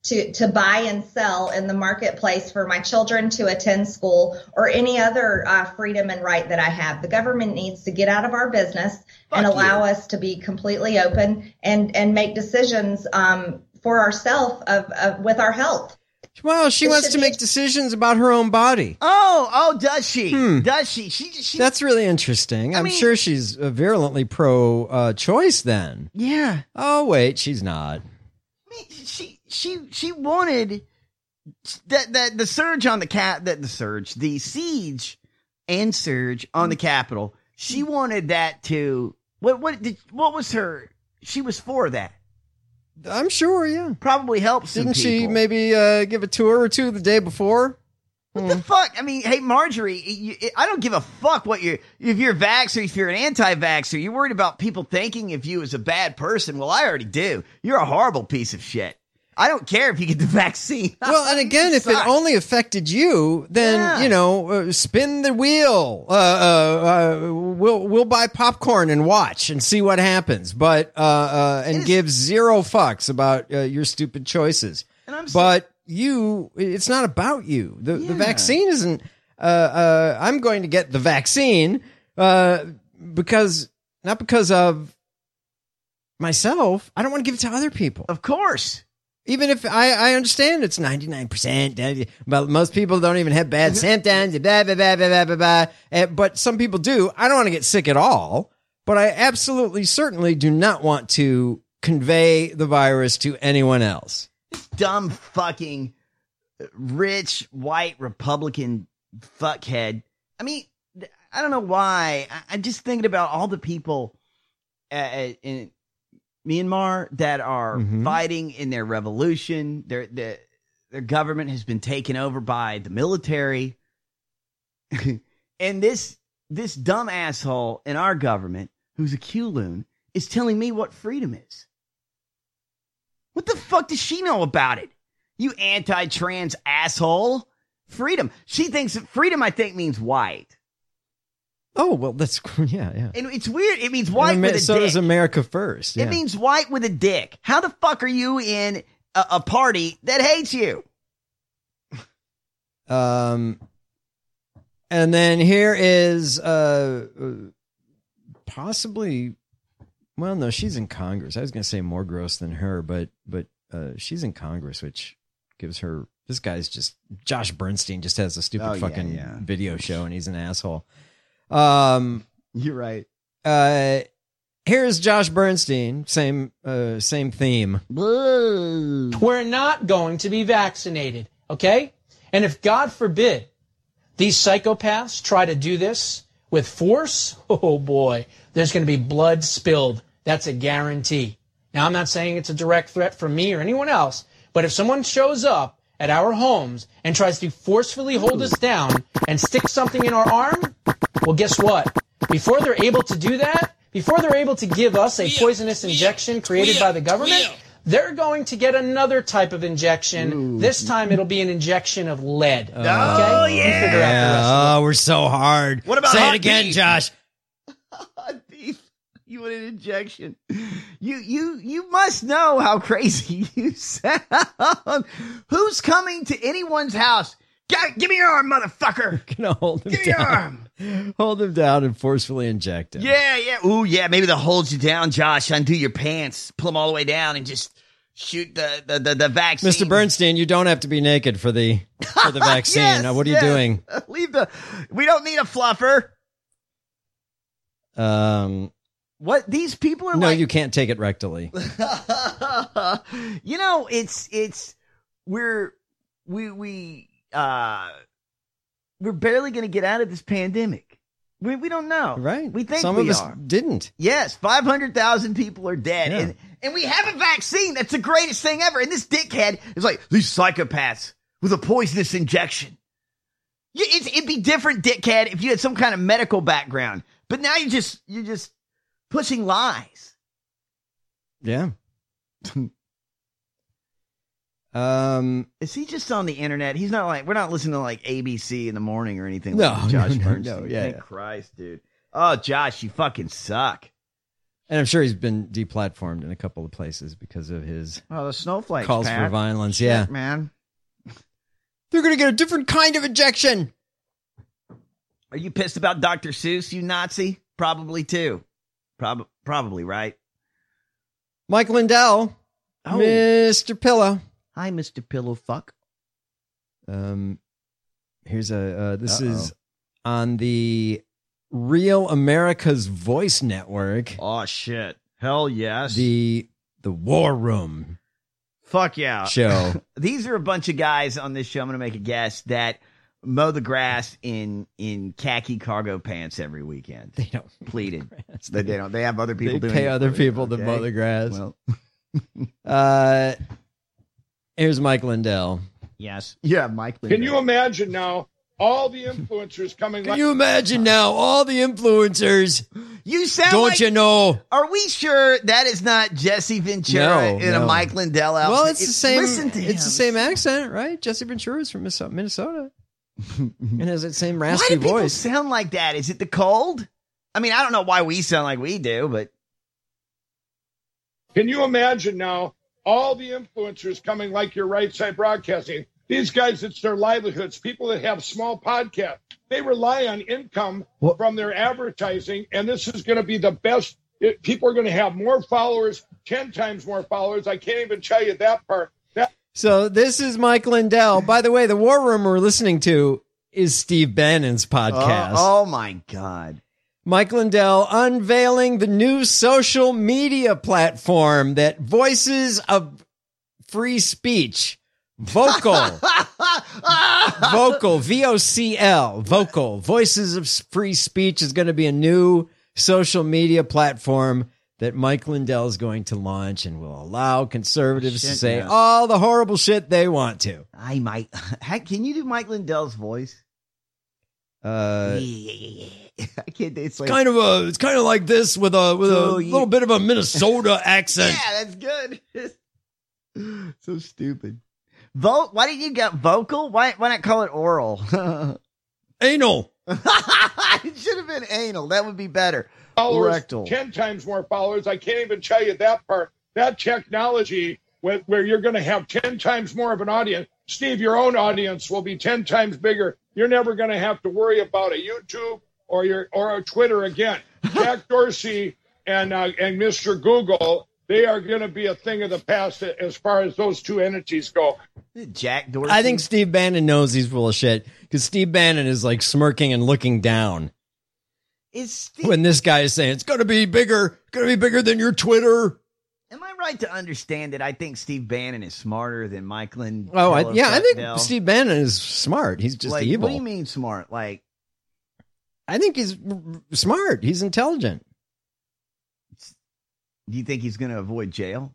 to, to buy and sell in the marketplace for my children to attend school or any other uh, freedom and right that I have. The government needs to get out of our business Fuck and allow you. us to be completely open and, and make decisions um, for ourselves of, of with our health. Well, she it wants to make decisions about her own body. Oh, oh, does she? Hmm. Does she? She, she? That's really interesting. I I'm mean, sure she's uh, virulently pro-choice uh, then. Yeah. Oh, wait, she's not. I mean, she she she wanted that that the surge on the cap that the surge the siege and surge on the Capitol. She wanted that to what what did what was her? She was for that. I'm sure, yeah. Probably helps. Didn't some she people. maybe uh, give a tour or two the day before? What hmm. the fuck? I mean, hey, Marjorie, you, I don't give a fuck what you're, if you're a vaxxer, if you're an anti-vaxxer, you're worried about people thinking of you as a bad person. Well, I already do. You're a horrible piece of shit. I don't care if you get the vaccine. Well, and again, if it only affected you, then, yeah. you know, uh, spin the wheel. Uh, uh, uh, we'll we'll buy popcorn and watch and see what happens. But uh, uh, and is, give zero fucks about uh, your stupid choices. And I'm but you, it's not about you. The yeah. the vaccine isn't. Uh, uh, I'm going to get the vaccine uh, because not because of myself. I don't want to give it to other people. Of course. Even if I, I understand it's ninety-nine percent, but most people don't even have bad symptoms, blah, blah, blah, blah, blah, blah, blah. But some people do. I don't want to get sick at all, but I absolutely, certainly do not want to convey the virus to anyone else. This dumb fucking rich white Republican fuckhead. I mean, I don't know why. I'm just thinking about all the people uh, in Myanmar that are mm-hmm. fighting in their revolution. Their, their their government has been taken over by the military. And this this dumb asshole in our government, who's a Q-loon, is telling me what freedom is. What the fuck does she know about it? You anti-trans asshole. Freedom. She thinks that freedom, I think, means white. Oh, well, that's, yeah, yeah. And it's weird. It means white Amer- with a so dick. So does America first. Yeah. It means white with a dick. How the fuck are you in a, a party that hates you? Um, and then here is uh, possibly, well, no, she's in Congress. I was going to say more gross than her, but but uh, she's in Congress, which gives her, this guy's just, Josh Bernstein just has a stupid oh, fucking yeah, yeah. video show, and he's an asshole. Um, You're right. Uh, here's Josh Bernstein. Same, uh, same theme. We're not going to be vaccinated, okay? And if, God forbid, these psychopaths try to do this with force, oh boy, there's going to be blood spilled. That's a guarantee. Now, I'm not saying it's a direct threat from me or anyone else, but if someone shows up at our homes and tries to forcefully hold us down and stick something in our arm, well, guess what? Before they're able to do that, before they're able to give us a poisonous injection created by the government, they're going to get another type of injection. Ooh. This time it'll be an injection of lead. Oh, okay? yeah. You figure out the rest oh, of it. We're so hard. What about Say hot it again, beef? Josh. Hot beef. You want an injection? You you you must know how crazy you sound. Who's coming to anyone's house? G- give me your arm, motherfucker. Gonna hold him give me down. your arm. Hold him down and forcefully inject him. Yeah, yeah. Ooh, yeah. Maybe they'll hold you down, Josh. Undo your pants, pull them all the way down, and just shoot the the the, the vaccine. Mister Bernstein, you don't have to be naked for the for the vaccine. yes, now, what are yes. you doing? Leave the. We don't need a fluffer. Um. What these people are no, like. you can't take it rectally. You know, it's it's we're we we uh we're barely going to get out of this pandemic. We we don't know, right? We think some we of us are. didn't. Yes, five hundred thousand people are dead, Yeah. and and we have a vaccine. That's the greatest thing ever. And this dickhead is like these psychopaths with a poisonous injection. You, it's, it'd be different, dickhead, if you had some kind of medical background. But now you just you just. pushing lies. Yeah. um, is he just on the internet? He's not like, we're not listening to like A B C in the morning or anything. No, like Josh no, no, Bernstein. no, yeah, Thank yeah. Christ, dude. Oh, Josh, you fucking suck. And I'm sure he's been deplatformed in a couple of places because of his oh, the snowflakes, calls Pat. for violence. Shit, yeah, man. They're going to get a different kind of ejection. Are you pissed about Doctor Seuss, you Nazi? Probably too. Prob- probably, right? Mike Lindell, Oh. Mister Pillow. Hi, Mister Pillow Fuck. Um, here's a, uh, this Uh-oh. is on the Real America's Voice Network. Oh, shit. Hell yes. The, the War Room. Fuck yeah. Show. These are a bunch of guys on this show. I'm going to make a guess that mow the grass in in khaki cargo pants every weekend. They don't pleated. They, they don't. They have other people They doing pay it other for people them, to okay? mow the grass. Well, uh, here's Mike Lindell. yes. Yeah, Mike. Can you imagine now all the influencers coming? Can like- you imagine now all the influencers? You sound Don't like, you know? Are we sure that is not Jesse Ventura No, in no. a Mike Lindell outfit? Well, it's It- the same. Listen to him. It's the same accent, right? Jesse Ventura is from Minnesota- Minnesota, and has that same Why raspy do people voice. sound like that? Is it the cold? I mean, I don't know why we sound like we do, but Can you imagine now all the influencers coming like your right side broadcasting? These guys, it's their livelihoods. People that have small podcasts, they rely on income What? from their advertising, and this is going to be the best. It, people are going to have more followers, ten times more followers. I can't even tell you that part. That So this is Mike Lindell. By the way, the War Room we're listening to is Steve Bannon's podcast. oh, oh my God. Mike Lindell unveiling the new social media platform that voices of free speech, Vocal, Vocal, V O C L, Vocal, Voices of Free Speech is going to be a new social media platform that Mike Lindell is going to launch and will allow conservatives Shit, to say yeah. all the horrible shit they want to. I might. Heck, can you do Mike Lindell's voice? Uh, yeah, yeah, yeah. I can't. It's like kind of a, it's kind of like this with a with a Oh, yeah. little bit of a Minnesota accent. yeah, that's good. So stupid. Vote. Why didn't you get vocal? Why why not call it oral? Anal. it should have been anal. That would be better. followers, Rectal. ten times more followers. I can't even tell you that part. That technology where, where you're going to have ten times more of an audience. Steve, your own audience will be ten times bigger. You're never going to have to worry about a YouTube or your or a Twitter again. Jack Dorsey and uh, and Mister Google, they are going to be a thing of the past as far as those two entities go. Jack Dorsey. I think Steve Bannon knows he's full of shit because Steve Bannon is like smirking and looking down is Steve, when this guy is saying it's going to be bigger, going to be bigger than your Twitter. Am I right to understand that I think Steve Bannon is smarter than Mike Lindell? Oh, I, yeah, I think Lindell? Steve Bannon is smart. He's just like, evil. What do you mean smart? Like, I think he's smart. He's intelligent. do you think he's going to avoid jail?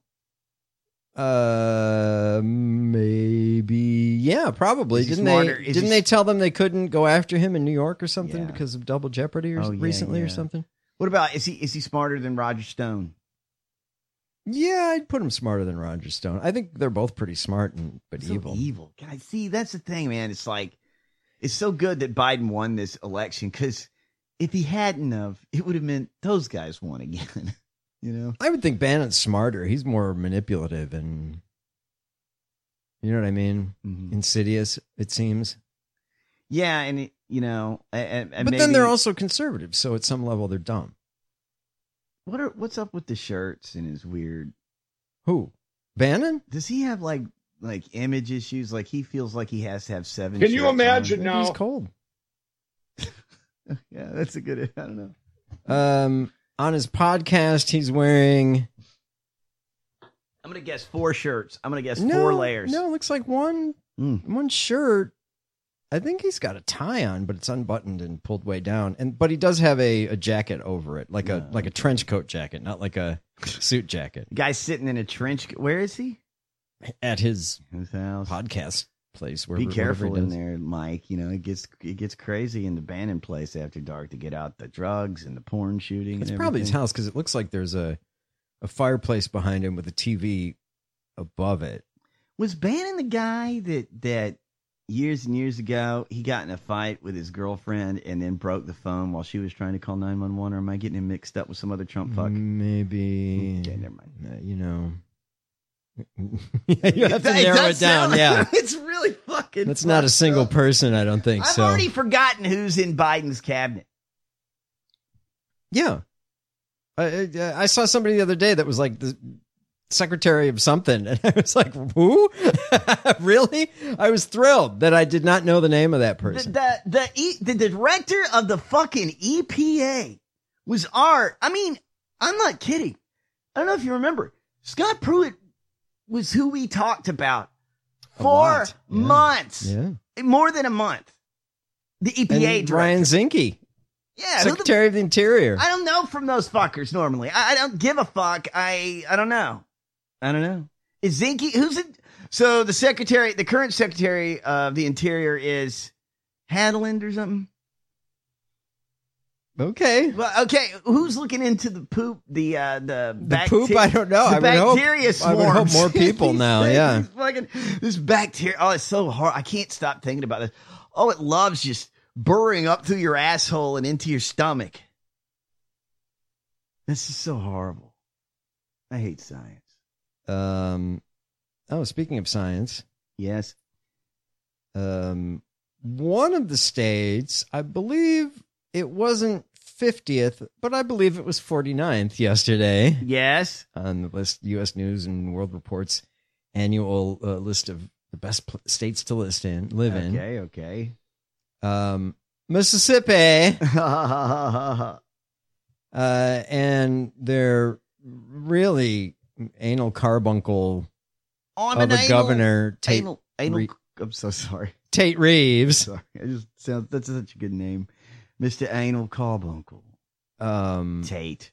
Uh, maybe. Yeah, probably. Is he Didn't smarter? they? Is Didn't he- they tell them they couldn't go after him in New York or something Yeah. because of Double Jeopardy or Oh, yeah, recently or yeah. something? What about is he is he smarter than Roger Stone? Yeah, I'd put him smarter than Roger Stone. I think they're both pretty smart and but So evil. Evil. God, see, that's the thing, man. It's like it's so good that Biden won this election because if he hadn't of, it would have meant those guys won again. You know, I would think Bannon's smarter. He's more manipulative and you know what I mean? Mhm. Insidious, it seems. yeah, and it, you know, and, and but maybe, then they're also conservative, so at some level they're dumb. what are what's up with the shirts and his weird? Who? Bannon? Does he have like like image issues? Like he feels like he has to have seven. Can you shirts on? imagine Maybe now? he's cold. Yeah, that's a good. I don't know. Um, on his podcast, he's wearing I'm gonna guess four shirts. I'm gonna guess no, four layers. No, it looks like one Mm. one shirt. I think he's got a tie on, but it's unbuttoned and pulled way down. And but he does have a, a jacket over it, like a No. like a trench coat jacket, not like a suit jacket. Guy sitting in a trench. Where is he? At his His house. podcast place. Where Be careful in there, Mike. You know it gets it gets crazy in the Bannon place after dark to get out the drugs and the porn shooting. It's and probably his everything. house because it looks like there's a a fireplace behind him with a T V above it. Was Bannon the guy that that years and years ago, he got in a fight with his girlfriend and then broke the phone while she was trying to call nine one one? Or am I getting him mixed up with some other Trump fuck? Maybe. Okay, never mind. Uh, you know. You have to It narrow does it down, sound- yeah. It's really fucking That's not a fucked single up. person, I don't think I've so. already forgotten who's in Biden's cabinet. Yeah. I, I, I saw somebody the other day that was like the secretary of something. And I was like, who? Really? I was thrilled that I did not know the name of that The person. the the, e, the director of the fucking E P A was our. I mean, I'm not kidding. I don't know if you remember. Scott Pruitt was who we talked about A for lot. Yeah. months, Yeah. more than a month. The E P A And director. Ryan Zinke, Yeah, who the- Secretary of the Interior. I don't know from those fuckers normally. I, I don't give a fuck. I I don't know. I don't know. Is Zinke who's it? So the secretary, the current secretary of the Interior is Hadland or something. Okay. Well, okay. Who's looking into the poop? The uh, the The bacteria, poop, I don't know. The I would hope- bacteria I would hope swarms. more people now, These yeah. things, fucking, this bacteria. Oh, it's so hard. I can't stop thinking about this. Oh, it loves just burrowing up through your asshole and into your stomach. This is so horrible. I hate science. Um, oh, speaking of science. Yes. Um, one of the states, I believe it wasn't fiftieth, but I believe it was forty-ninth yesterday. Yes. On the list, U S News and World Report's annual uh, list of the best pl- states to list in, live in. Okay, okay. Um, Mississippi. uh, and their really anal carbuncle I'm of an a anal- governor, Tate, Anal, anal, Re- I'm so sorry. Tate Reeves. Sorry. I just sounds that's such a good name. Mister Anal Carbuncle. Um, Tate.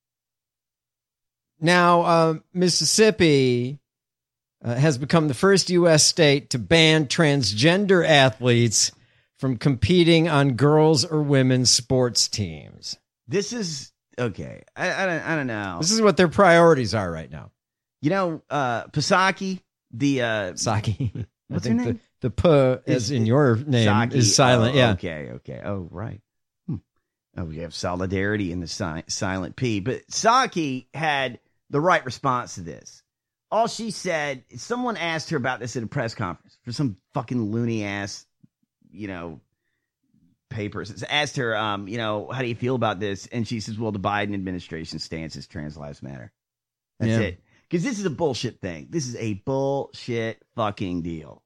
Now, uh, Mississippi uh, has become the first U S state to ban transgender athletes from competing on girls or women's sports teams. This is okay. I, I don't I don't know. This is what their priorities are right now. You know, uh Pasaki, the uh Saki. What's I her think name? The, the P, as Is- in your name, Psaki. is silent. Oh, yeah. Okay, okay. Oh, right. Hmm. Oh, we have solidarity in the si- silent P. But Saki had the right response to this. All she said, someone asked her about this at a press conference for some fucking loony ass, you know, papers. Asked her, um, you know, how do you feel about this? And she says, well, the Biden administration stance is trans lives matter. That's Yeah. it. Because this is a bullshit thing. This is a bullshit fucking deal.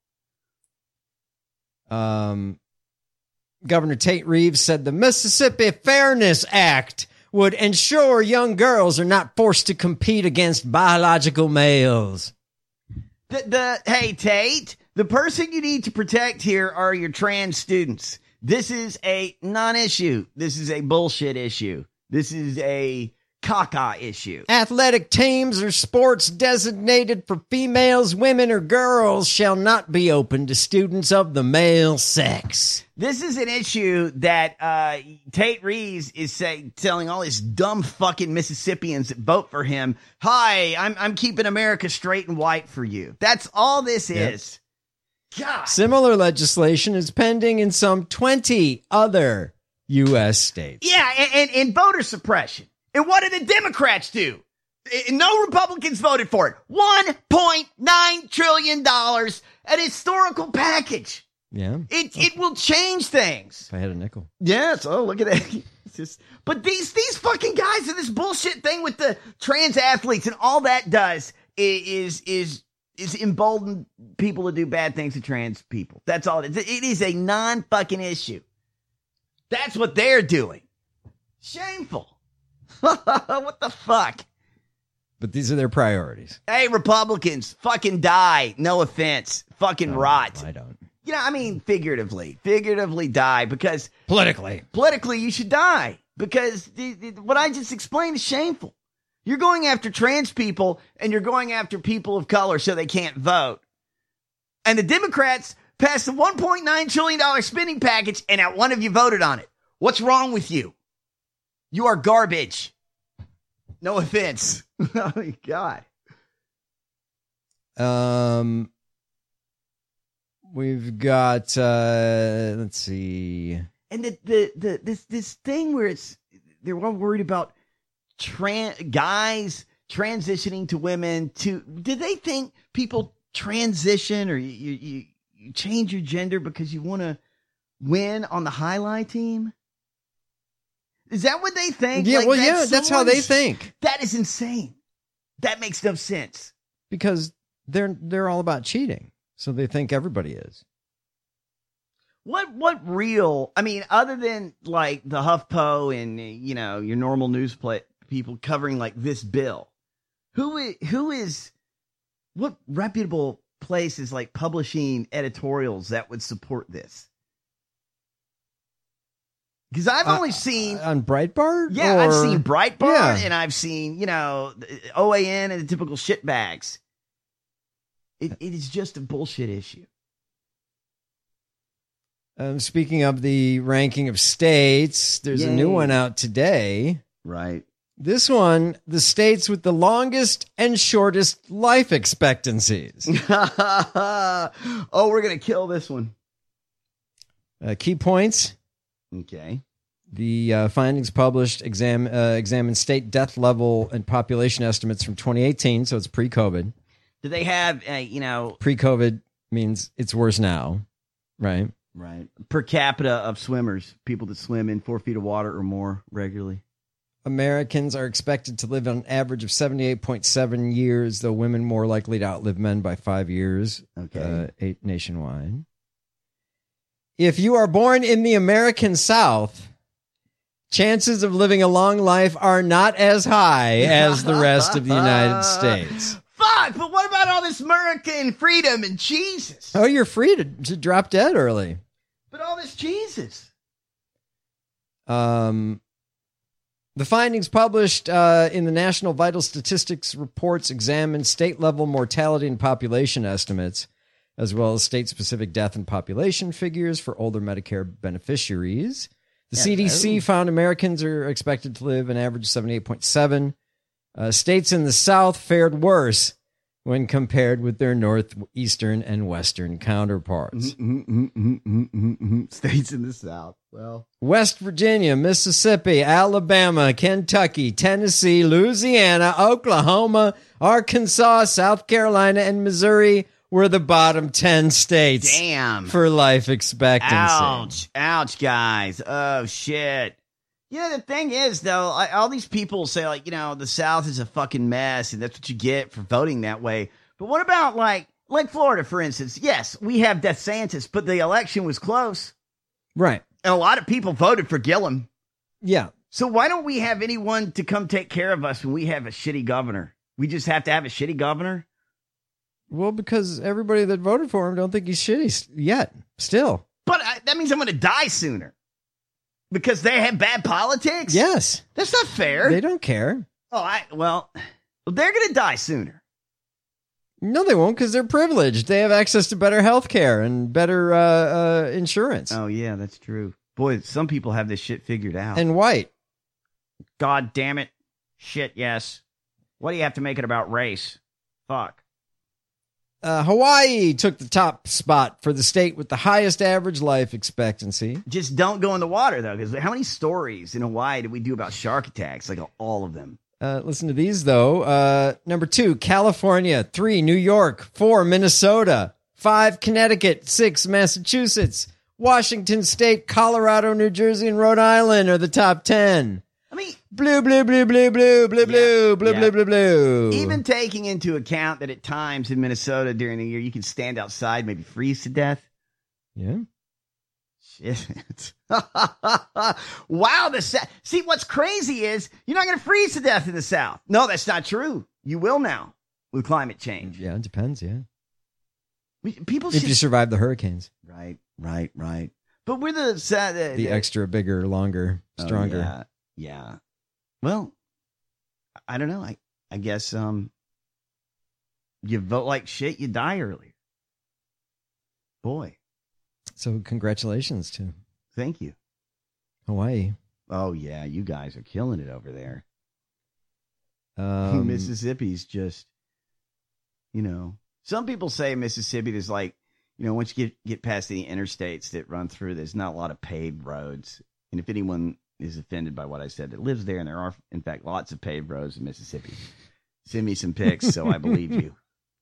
Um, Governor Tate Reeves said the Mississippi Fairness Act would ensure young girls are not forced to compete against biological males. The, the hey Tate, the person you need to protect here are your trans students. This is a non-issue. This is a bullshit issue. This is a caca issue. Athletic teams or sports designated for females, women, or girls shall not be open to students of the male sex. This is an issue that uh, Tate Reeves is saying, telling all these dumb fucking Mississippians that vote for him, "Hi, I'm I'm keeping America straight and white for you." That's all this Yep. is. God. Similar legislation is pending in some twenty other U S states. Yeah, and, and, and voter suppression. And what did the Democrats do? I- No Republicans voted for it. one point nine trillion dollars, an historical package. Yeah. It it will change things. If I had a nickel. Yes. Oh, look at that. It's just, but these these fucking guys and this bullshit thing with the trans athletes and all that does is is is embolden people to do bad things to trans people. That's all it is. It is a non fucking issue. That's what they're doing. Shameful. What the fuck? But these are their priorities. Hey, Republicans, fucking die. No offense. Fucking rot. I don't. You know, I mean, figuratively, figuratively die because Politically. politically you should die because the, the, what I just explained is shameful. You're going after trans people and you're going after people of color so they can't vote. And the Democrats passed the one point nine trillion dollars spending package and not one of you voted on it. What's wrong with you? You are garbage. No offense. Oh my God. Um, We've got, uh, let's see. And the, the, the, this, this thing where it's, they're all worried about trans guys transitioning to women to, did they think people transition or you, you, you change your gender because you want to win on the highlight team? Is that what they think? Yeah, like well, yeah, that's how they think. That is insane. That makes no sense. Because they're they're all about cheating. So they think everybody is. What what real, I mean, other than like the HuffPo and, you know, your normal news play, people covering like this bill, who is, who is, what reputable place is like publishing editorials that would support this? Because I've only uh, seen on Breitbart. Yeah, or... I've seen Breitbart, yeah. and I've seen, you know, O A N and the typical shitbags. It it is just a bullshit issue. Um, speaking of the ranking of states, there's Yay. a new one out today. Right. This one, the states with the longest and shortest life expectancies. Oh, we're gonna kill this one. Uh, key points. Okay. The uh, findings published exam uh, examine state death level and population estimates from twenty eighteen, so it's pre-COVID. Do they have, uh, you know... Pre-COVID means it's worse now, right? Right. Per capita of swimmers, people that swim in four feet of water or more regularly. Americans are expected to live on an average of seventy-eight point seven years, though women more likely to outlive men by five years. Okay. Uh, eight nationwide. If you are born in the American South, chances of living a long life are not as high as the rest of the United States. Fuck, but what about all this American freedom and Jesus? Oh, you're free to, to drop dead early. But all this Jesus. Um, the findings published uh, in the National Vital Statistics reports examined state-level mortality and population estimates, as well as state-specific death and population figures for older Medicare beneficiaries. The Yeah, C D C oh. found Americans are expected to live an average of seventy-eight point seven. Uh, states in the South fared worse when compared with their northeastern and western counterparts. Mm-hmm, mm-hmm, mm-hmm, mm-hmm. States in the South. Well, West Virginia, Mississippi, Alabama, Kentucky, Tennessee, Louisiana, Oklahoma, Arkansas, South Carolina, and Missouri were the bottom ten states damn. for life expectancy. Ouch. Ouch, guys. Oh, shit. You know, the thing is, though, I, all these people say, like, you know, the South is a fucking mess, and that's what you get for voting that way. But what about, like, like Florida, for instance? Yes, we have DeSantis, but the election was close. Right. And a lot of people voted for Gillum. Yeah. So why don't we have anyone to come take care of us when we have a shitty governor? We just have to have a shitty governor? Well, because everybody that voted for him don't think he's shitty s- yet, still. But I, that means I'm going to die sooner. Because they have bad politics? Yes. That's not fair. They don't care. Oh, I well, they're going to die sooner. No, they won't, because they're privileged. They have access to better health care and better uh, uh, insurance. Oh, yeah, that's true. Boy, some people have this shit figured out. And white. God damn it. Shit, yes. Why do you have to make it about race? Fuck. Uh, Hawaii took the top spot for the state with the highest average life expectancy. Just don't go in the water, though, because how many stories in Hawaii did we do about shark attacks? Like, all of them. Uh, listen to these, though. Uh, number two, California. Three, New York. Four, Minnesota. Five, Connecticut. Six, Massachusetts. Washington State, Colorado, New Jersey, and Rhode Island are the top ten. I mean, blue, blue, blue, blue, blue, blue, yeah, blue, blue, yeah. blue, blue, blue. Even taking into account that at times in Minnesota during the year, you can stand outside, maybe freeze to death. Yeah. Shit. Wow. The sa- See, what's crazy is you're not going to freeze to death in the South. No, that's not true. You will now with climate change. Yeah, it depends, yeah. We, people If should... you survive the hurricanes. Right, right, right. But we're the... Uh, the, the extra, bigger, longer, stronger. Oh, yeah. Yeah. Well, I don't know. I, I guess um, you vote like shit, you die earlier. Boy. So congratulations to Thank you. Hawaii. Oh, yeah. You guys are killing it over there. Um, Mississippi's just, you know, some people say Mississippi is like, you know, once you get, get past the interstates that run through, there's not a lot of paved roads. And if anyone is offended by what I said that lives there, and there are, in fact, lots of paved roads in Mississippi, send me some pics so I believe you.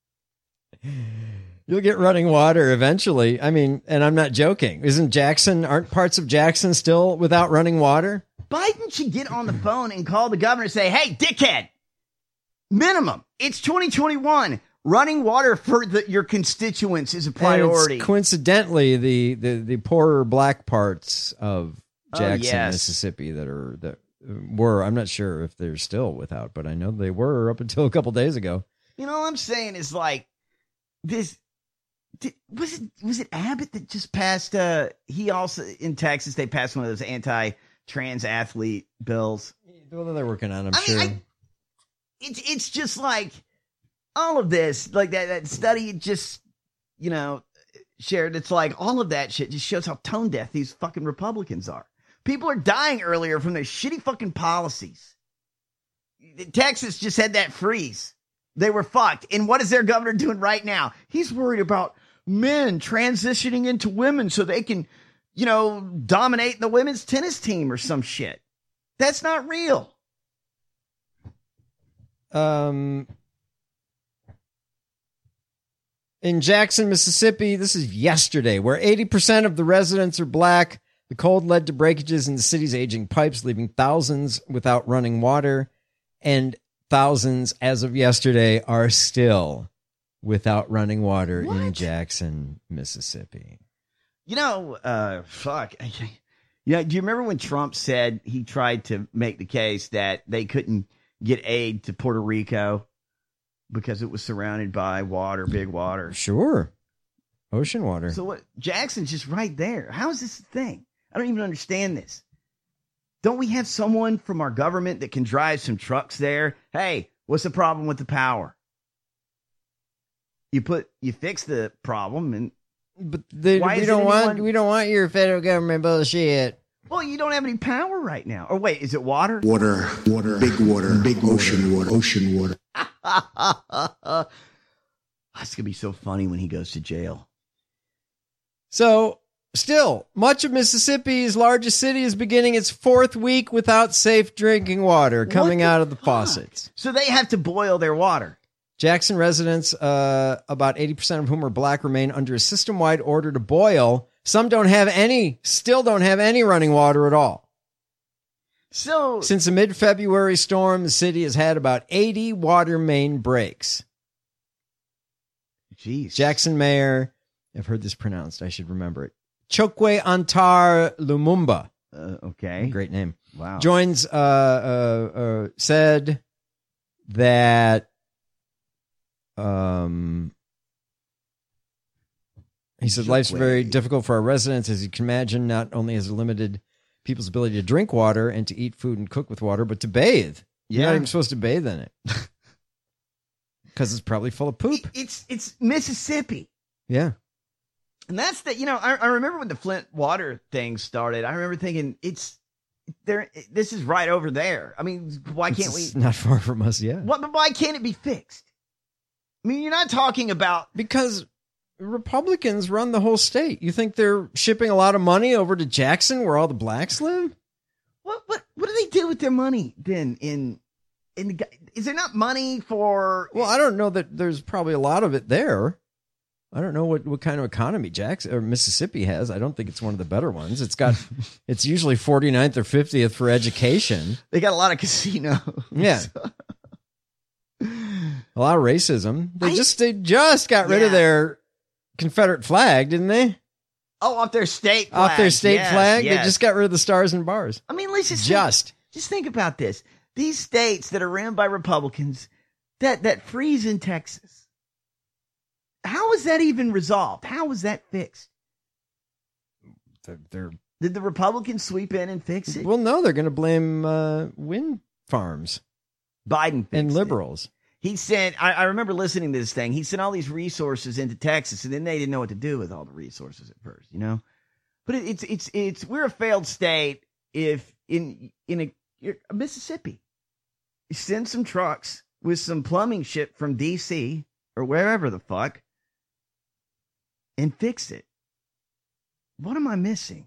You'll get running water eventually. I mean, and I'm not joking. Isn't Jackson, aren't parts of Jackson still without running water? Biden should get on the phone and call the governor and say, hey, dickhead, minimum, it's twenty twenty-one. Running water for the, your constituents is a priority. And it's coincidentally, the, the, the poorer black parts of Jackson, oh, yes. Mississippi that are that were, I'm not sure if they're still without, but I know they were up until a couple days ago. You know what I'm saying is like this. Did, was it was it Abbott that just passed? Uh, he also in Texas they passed one of those anti-trans athlete bills. Well, they're working on. I'm I sure. Mean, I, it's it's just like all of this, like that that study just you know shared. It's like all of that shit just shows how tone deaf these fucking Republicans are. People are dying earlier from their shitty fucking policies. Texas just had that freeze. They were fucked. And what is their governor doing right now? He's worried about men transitioning into women so they can, you know, dominate the women's tennis team or some shit. That's not real. Um, in Jackson, Mississippi, this is yesterday, where eighty percent of the residents are black. The cold led to breakages in the city's aging pipes, leaving thousands without running water. And thousands, as of yesterday, are still without running water what? in Jackson, Mississippi. You know, uh, fuck. Yeah, do you remember when Trump said he tried to make the case that they couldn't get aid to Puerto Rico because it was surrounded by water, big water? Sure. Ocean water. So what? Jackson's just right there. How is this a thing? I don't even understand this. Don't we have someone from our government that can drive some trucks there? Hey, what's the problem with the power? You put, you fix the problem, and but they, we don't want anyone... we don't want your federal government bullshit. Well, you don't have any power right now. Or wait, is it water? Water, water, big water, big ocean water, ocean water. That's gonna be so funny when he goes to jail. So. Still, much of Mississippi's largest city is beginning its fourth week without safe drinking water coming out of the fuck? faucets. So they have to boil their water. Jackson residents, uh, about eighty percent of whom are black, remain under a system-wide order to boil. Some don't have any, still don't have any running water at all. So since a mid-February storm, the city has had about eighty water main breaks. Jeez. Jackson Mayor, I've heard this pronounced, I should remember it. Chokwe Antar Lumumba. Uh, okay. Great name. Wow. Joins, uh, uh, uh, said that, um, he said, Chokwe. Life's very difficult for our residents. As you can imagine, not only has it limited people's ability to drink water and to eat food and cook with water, but to bathe. You're yeah. not even supposed to bathe in it. Because it's probably full of poop. It's, it's Mississippi. Yeah. And that's the, you know, I, I remember when the Flint water thing started, I remember thinking it's there. This is right over there. I mean, why can't it's we? Not far from us. Yeah. What, but why can't it be fixed? I mean, you're not talking about because Republicans run the whole state. You think they're shipping a lot of money over to Jackson where all the blacks live? What, what, what do they do with their money then in, in the, is there not money for? Well, I don't know that there's probably a lot of it there. I don't know what, what kind of economy Jackson or Mississippi has. I don't think it's one of the better ones. It's got, it's usually forty-ninth or fiftieth for education. They got a lot of casinos. Yeah. A lot of racism. They I, just, they just got rid yeah. of their Confederate flag, didn't they? Oh, off their state flag. Off their state yes, flag? Yes. They just got rid of the stars and bars. I mean, let's just, just. Think, just think about this. These states that are ran by Republicans that, that freeze in Texas. How is that even resolved? How is that fixed? They're, they're, Did the Republicans sweep in and fix it? Well, no, they're going to blame uh, wind farms. Biden fixed and liberals. It. He sent, I, I remember listening to this thing. He sent all these resources into Texas, and then they didn't know what to do with all the resources at first, you know? But it, it's, it's, it's, we're a failed state if in, in a, a Mississippi, you send some trucks with some plumbing shit from D C or wherever the fuck. and fix it. What am I missing?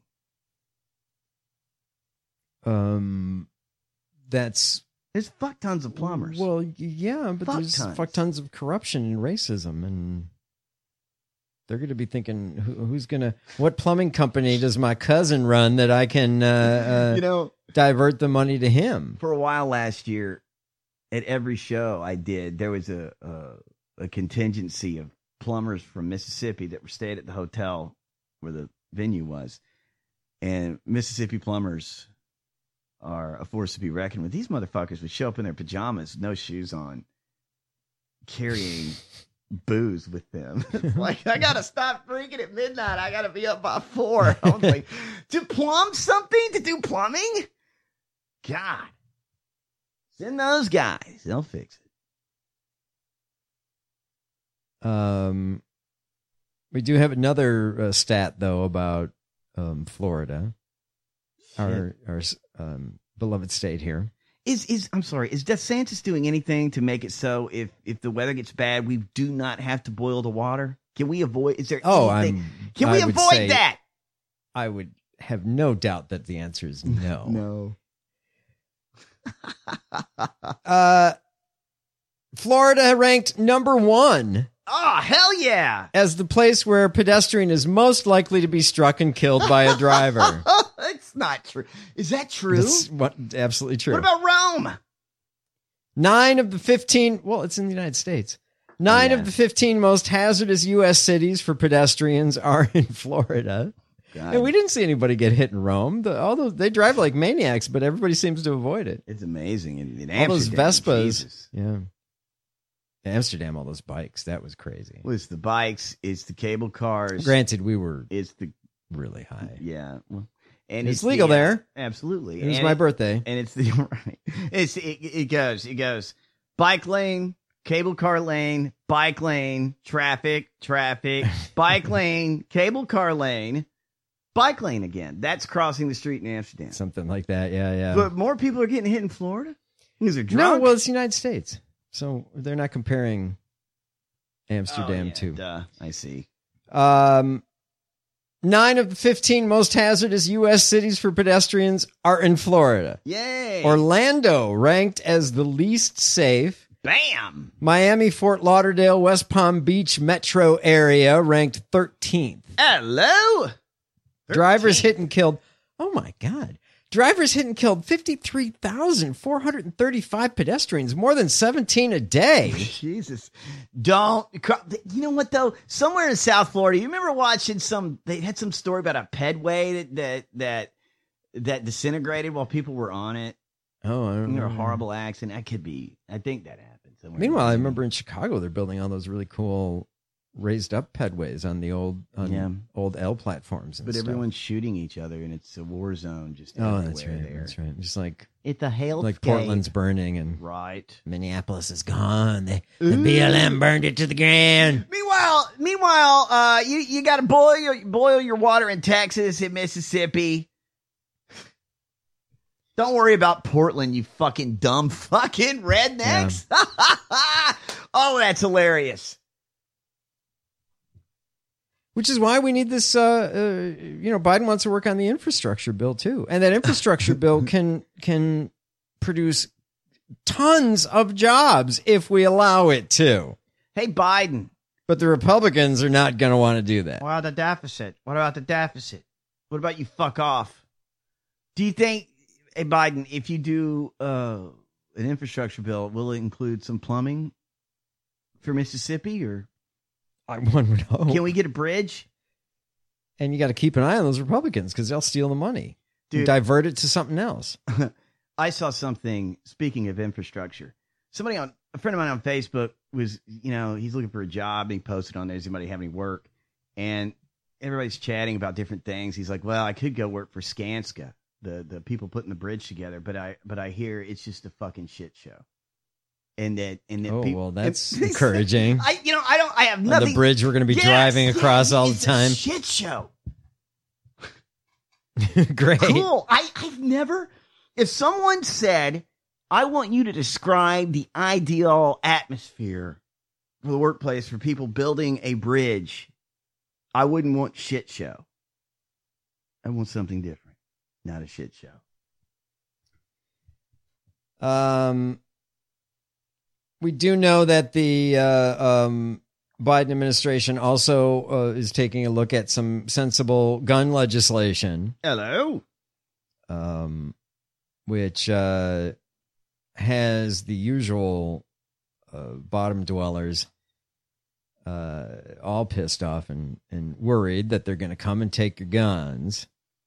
Um, that's there's fuck tons of plumbers. Well, yeah, but fuck there's tons. fuck tons of corruption and racism, and they're going to be thinking, Who, who's going to? What plumbing company does my cousin run that I can, uh, uh, you know, divert the money to him? For a while last year, at every show I did, there was a a, a contingency of plumbers from Mississippi that were staying at the hotel where the venue was, and Mississippi plumbers are a force to be reckoned with. These motherfuckers would show up in their pajamas, no shoes on, carrying booze with them. Like, I gotta stop drinking at midnight. I gotta be up by four. I was like, to plumb something, to do plumbing? God, send those guys. They'll fix it. Um, we do have another uh, stat though about um Florida, Shit. our our um beloved state here. Is is I'm sorry, is DeSantis doing anything to make it so if if the weather gets bad, we do not have to boil the water? Can we avoid? Is there Oh, anything? I'm. Can I we would avoid say- that? I would have no doubt that the answer is no. No. Uh, Florida ranked number one Oh, hell yeah. as the place where a pedestrian is most likely to be struck and killed by a driver. That's not true. Is that true? That's what absolutely true. What about Rome? Nine of the fifteen, well, it's in the United States. Nine Yeah. of the fifteen most hazardous U S cities for pedestrians are in Florida. God. And we didn't see anybody get hit in Rome. The, all those, they drive like maniacs, but everybody seems to avoid it. It's amazing. In, in all those Amsterdam, Vespas. Jesus. Yeah. Amsterdam, all those bikes. That was crazy. Well, it's the bikes, it's the cable cars. Granted, we were It's the really high. yeah. Well, and It's it's legal the, there. Absolutely. It was And my birthday. And it's the right. It's it, it goes it goes bike lane, cable car lane, bike lane, traffic, traffic, bike lane, cable car lane, bike lane again. That's crossing the street in Amsterdam. Something like that. Yeah, yeah. But more people are getting hit in Florida because they're no, drunk. well, it's the United States. So they're not comparing Amsterdam Oh, yeah, to. duh. I see. Um, nine of the fifteen most hazardous U S cities for pedestrians are in Florida. Yay! Orlando ranked as the least safe. Bam! Miami, Fort Lauderdale, West Palm Beach metro area ranked thirteenth. Hello. Drivers hit and killed. Oh my God. Drivers hit and killed fifty-three thousand four hundred thirty-five pedestrians, more than seventeen a day. Jesus. Don't. You know what, though? Somewhere in South Florida, you remember watching some, they had some story about a pedway that, that, that, that disintegrated while people were on it. Oh, I don't You know, a know. horrible accident. That could be, I think that happened somewhere. Meanwhile, I remember in Chicago, they're building all those really cool raised up pedways on the old on Yeah. old L platforms. And But stuff. everyone's shooting each other, and it's a war zone just Oh, everywhere that's right. there. That's right. Just like It's a hell like Portland's burning and right. Minneapolis is gone. The, the B L M burned it to the ground. Meanwhile, meanwhile, uh, you you got to boil your boil your water in Texas and Mississippi. Don't worry about Portland, you fucking dumb fucking rednecks. Oh, that's hilarious. Which is why we need this. Uh, uh, you know, Biden wants to work on the infrastructure bill too, and that infrastructure bill can can produce tons of jobs if we allow it to. Hey, Biden. But the Republicans are not going to want to do that. What about the deficit? What about the deficit? What about you fuck off? Do you think, hey, Biden, if you do uh, an infrastructure bill, will it include some plumbing for Mississippi? Or I one would hope. Can we get a bridge? And you got to keep an eye on those Republicans because they'll steal the money Dude. and divert it to something else. I saw something, speaking of infrastructure, somebody on, a friend of mine on Facebook was, you know, he's looking for a job and he posted on there, does anybody have any work? And everybody's chatting about different things. He's like, well, I could go work for Skanska, the, the people putting the bridge together, but I, but I hear it's just a fucking shit show. And that, and that Oh, people, well, that's encouraging. I, you know, I don't, I have On nothing. the bridge we're going to be Yes, driving yes, across all the it's a time. shit show. Great. Cool. I, I've never, if someone said, I want you to describe the ideal atmosphere for the workplace for people building a bridge, I wouldn't want shit show. I want something different, not a shit show. Um, we do know that the uh, um, Biden administration also uh, is taking a look at some sensible gun legislation. Hello. Um, which uh, has the usual uh, bottom dwellers uh, all pissed off and, and worried that they're going to come and take your guns.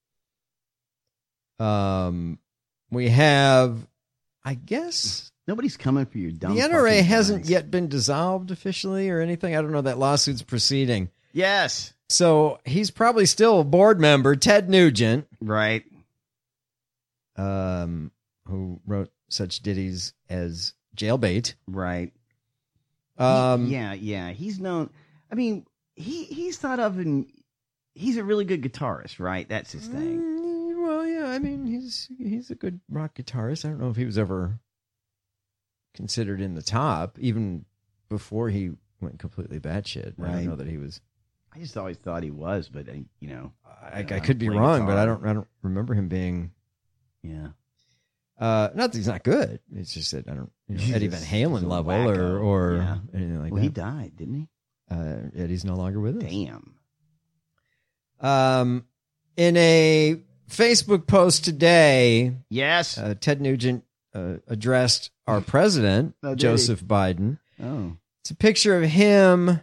Um, we have, I guess, nobody's coming for your dumb. The N R A fucking hasn't guns. yet been dissolved officially or anything. I don't know. That lawsuit's proceeding. Yes. So he's probably still a board member, Ted Nugent, right? Um, who wrote such ditties as Jailbait, right? Um, He- yeah, yeah. He's known. I mean, he he's thought of, and he's a really good guitarist, right? That's his thing. Mm, well, yeah. I mean, he's he's a good rock guitarist. I don't know if he was ever considered in the top, even before he went completely batshit. I Right. don't know that he was. I just always thought he was, but I, you know, I, I could be wrong, but I don't. I don't remember him being. Yeah. Uh, not that he's not good. It's just that I don't. You know, He's Eddie Van just- Halen he's a level wacko. or or Yeah. anything like well, that. he died, didn't he? Uh, Eddie's no longer with us. Damn. Um, in a Facebook post today, yes, uh, Ted Nugent uh, addressed our president, Oh, did he? Joseph Biden. Oh. It's a picture of him,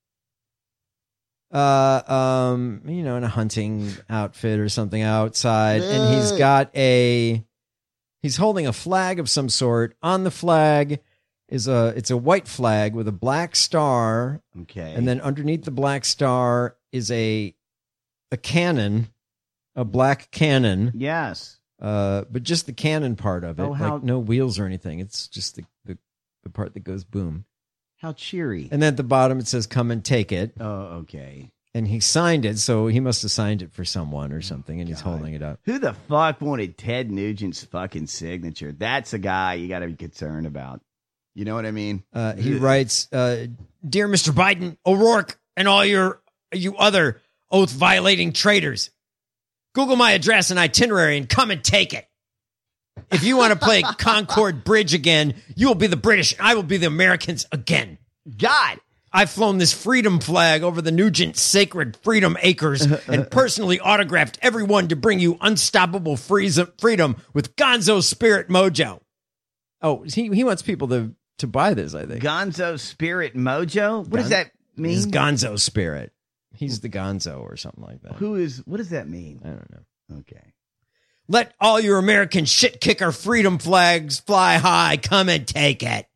uh, um, you know, in a hunting outfit or something outside, and he's got a, he's holding a flag of some sort. On the flag is a, it's a white flag with a black star. Okay. And then underneath the black star is a, a cannon, a black cannon. Yes. Uh, but just the cannon part of it, Oh, how- like no wheels or anything. It's just the, the, the part that goes boom. How cheery. And then at the bottom it says, "Come and take it." Oh, okay. And he signed it, so he must have signed it for someone or something, and he's holding it up. Who the fuck wanted Ted Nugent's fucking signature? That's a guy you got to be concerned about. You know what I mean? Uh, he writes, uh, "Dear Mister Biden, O'Rourke, and all your you other oath-violating traitors, Google my address and itinerary and come and take it. If you want to play Concord Bridge again, you will be the British and I will be the Americans again. God, I've flown this freedom flag over the Nugent sacred freedom acres and personally autographed everyone to bring you unstoppable freeze- freedom with Gonzo Spirit Mojo." Oh, he he wants people to, to buy this, I think. Gonzo Spirit Mojo? What Gon- does that mean? He's Gonzo Spirit. He's the Gonzo or something like that. Who is, what does that mean? I don't know. Okay. Let all your American shit kicker freedom flags fly high. Come and take it.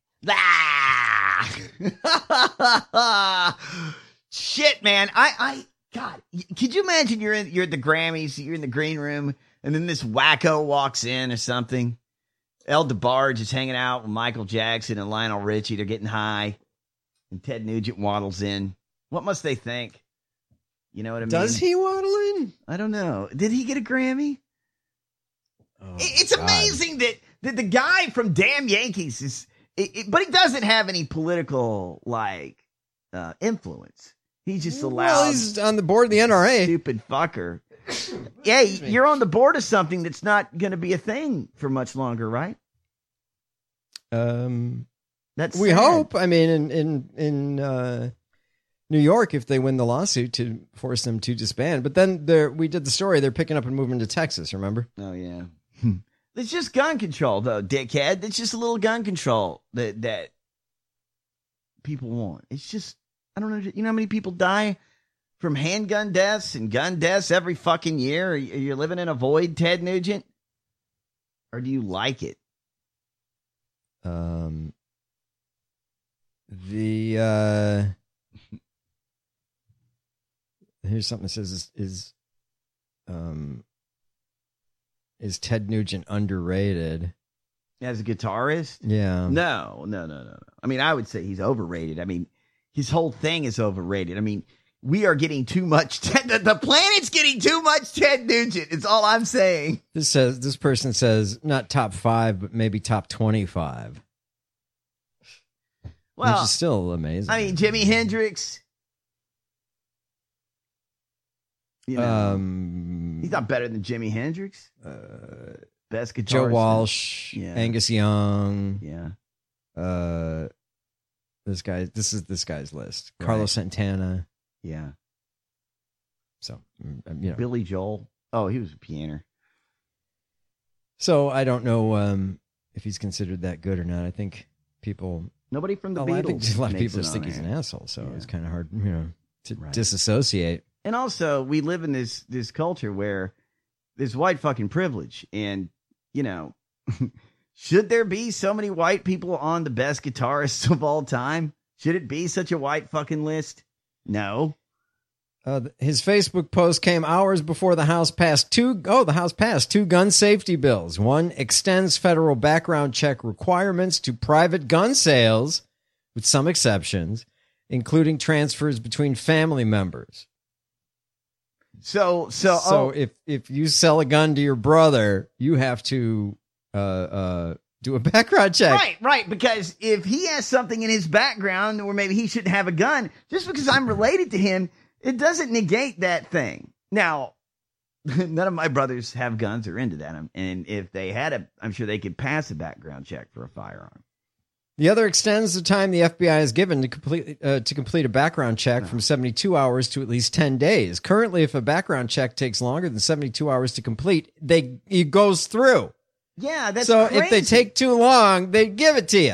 Shit, man. I, I, God, could you imagine you're in, you're at the Grammys, you're in the green room, and then this wacko walks in or something. El DeBarge is hanging out with Michael Jackson and Lionel Richie. They're getting high. And Ted Nugent waddles in. What must they think? You know what I mean? Does he waddle in? I don't know. Did he get a Grammy? Oh, It- it's God. amazing that, that the guy from Damn Yankees is, it, it- but he doesn't have any political, like, uh, influence. He's just a Well, loud, he's on the board of the N R A. stupid fucker. Yeah, you're on the board of something that's not going to be a thing for much longer, right? Um, That's we sad. hope. I mean, in in in uh, New York, if they win the lawsuit to force them to disband, but then there we did the story. They're picking up and moving to Texas. Remember? Oh yeah. It's just gun control, though, dickhead. It's just a little gun control that that people want. It's just, I don't know. You know how many people die from handgun deaths and gun deaths every fucking year? Are you, are you living in a void, Ted Nugent? Or do you like it? Um, the uh, here's something that says is, is um is Ted Nugent underrated? As a guitarist? Yeah. No, no, no, no, no. I mean, I would say he's overrated. I mean, his whole thing is overrated. I mean, we are getting too much. Ted, the, the planet's getting too much Ted Nugent. It's all I'm saying. This says this person says not top five, but maybe top twenty-five. Well, which is still amazing. I mean, Jimi Hendrix. You know, um, he's not better than Jimi Hendrix. Uh, Best guitarist. Joe Walsh, yeah. Angus Young. Yeah. Uh, this guy. This is this guy's list. Right. Carlos Santana. Yeah. So you know, Billy Joel. Oh, he was a pianer. So I don't know um, if he's considered that good or not. I think people. Nobody from the oh, Beatles. I think a lot of makes people it just think on he's there. an asshole. So Yeah. it's kind of hard, you know, to Right. disassociate. And also, we live in this this culture where there's white fucking privilege, and you know, should there be so many white people on the best guitarists of all time? Should it be such a white fucking list? No. Uh, his Facebook post came hours before the House passed two. Oh, the House passed two gun safety bills. One extends federal background check requirements to private gun sales, with some exceptions, including transfers between family members. So, so, so oh, if if you sell a gun to your brother, you have to uh, uh, do a background check. right, right. Because if he has something in his background, or maybe he shouldn't have a gun, just because I'm related to him, it doesn't negate that thing. Now, none of my brothers have guns or into that, and if they had a, I'm sure they could pass a background check for a firearm. The other extends the time the F B I is given to complete uh, to complete a background check from seventy-two hours to at least ten days. Currently, if a background check takes longer than seventy-two hours to complete, they it goes through. Yeah, that's so crazy. if they take too long, they give it to you.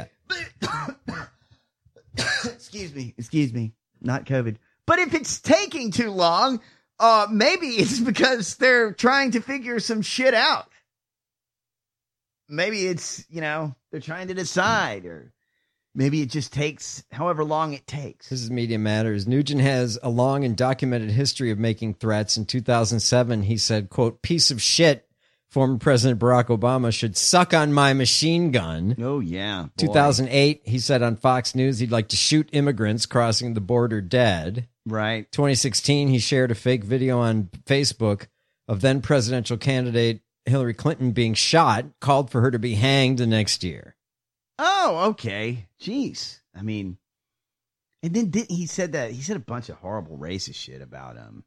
excuse me, excuse me, not COVID. But if it's taking too long, uh, maybe it's because they're trying to figure some shit out. Maybe it's, you know, they're trying to decide, or maybe it just takes however long it takes. This is Media Matters. Nugent has a long and documented history of making threats. In two thousand seven, he said, quote, piece of shit, former President Barack Obama should suck on my machine gun. Oh, yeah. Boy. two thousand eight, he said on Fox News he'd like to shoot immigrants crossing the border dead. Right. twenty sixteen, he shared a fake video on Facebook of then presidential candidate Hillary Clinton being shot, called for her to be hanged the next year. Oh, okay. Jeez. I mean, and then did, he said that he said a bunch of horrible racist shit about um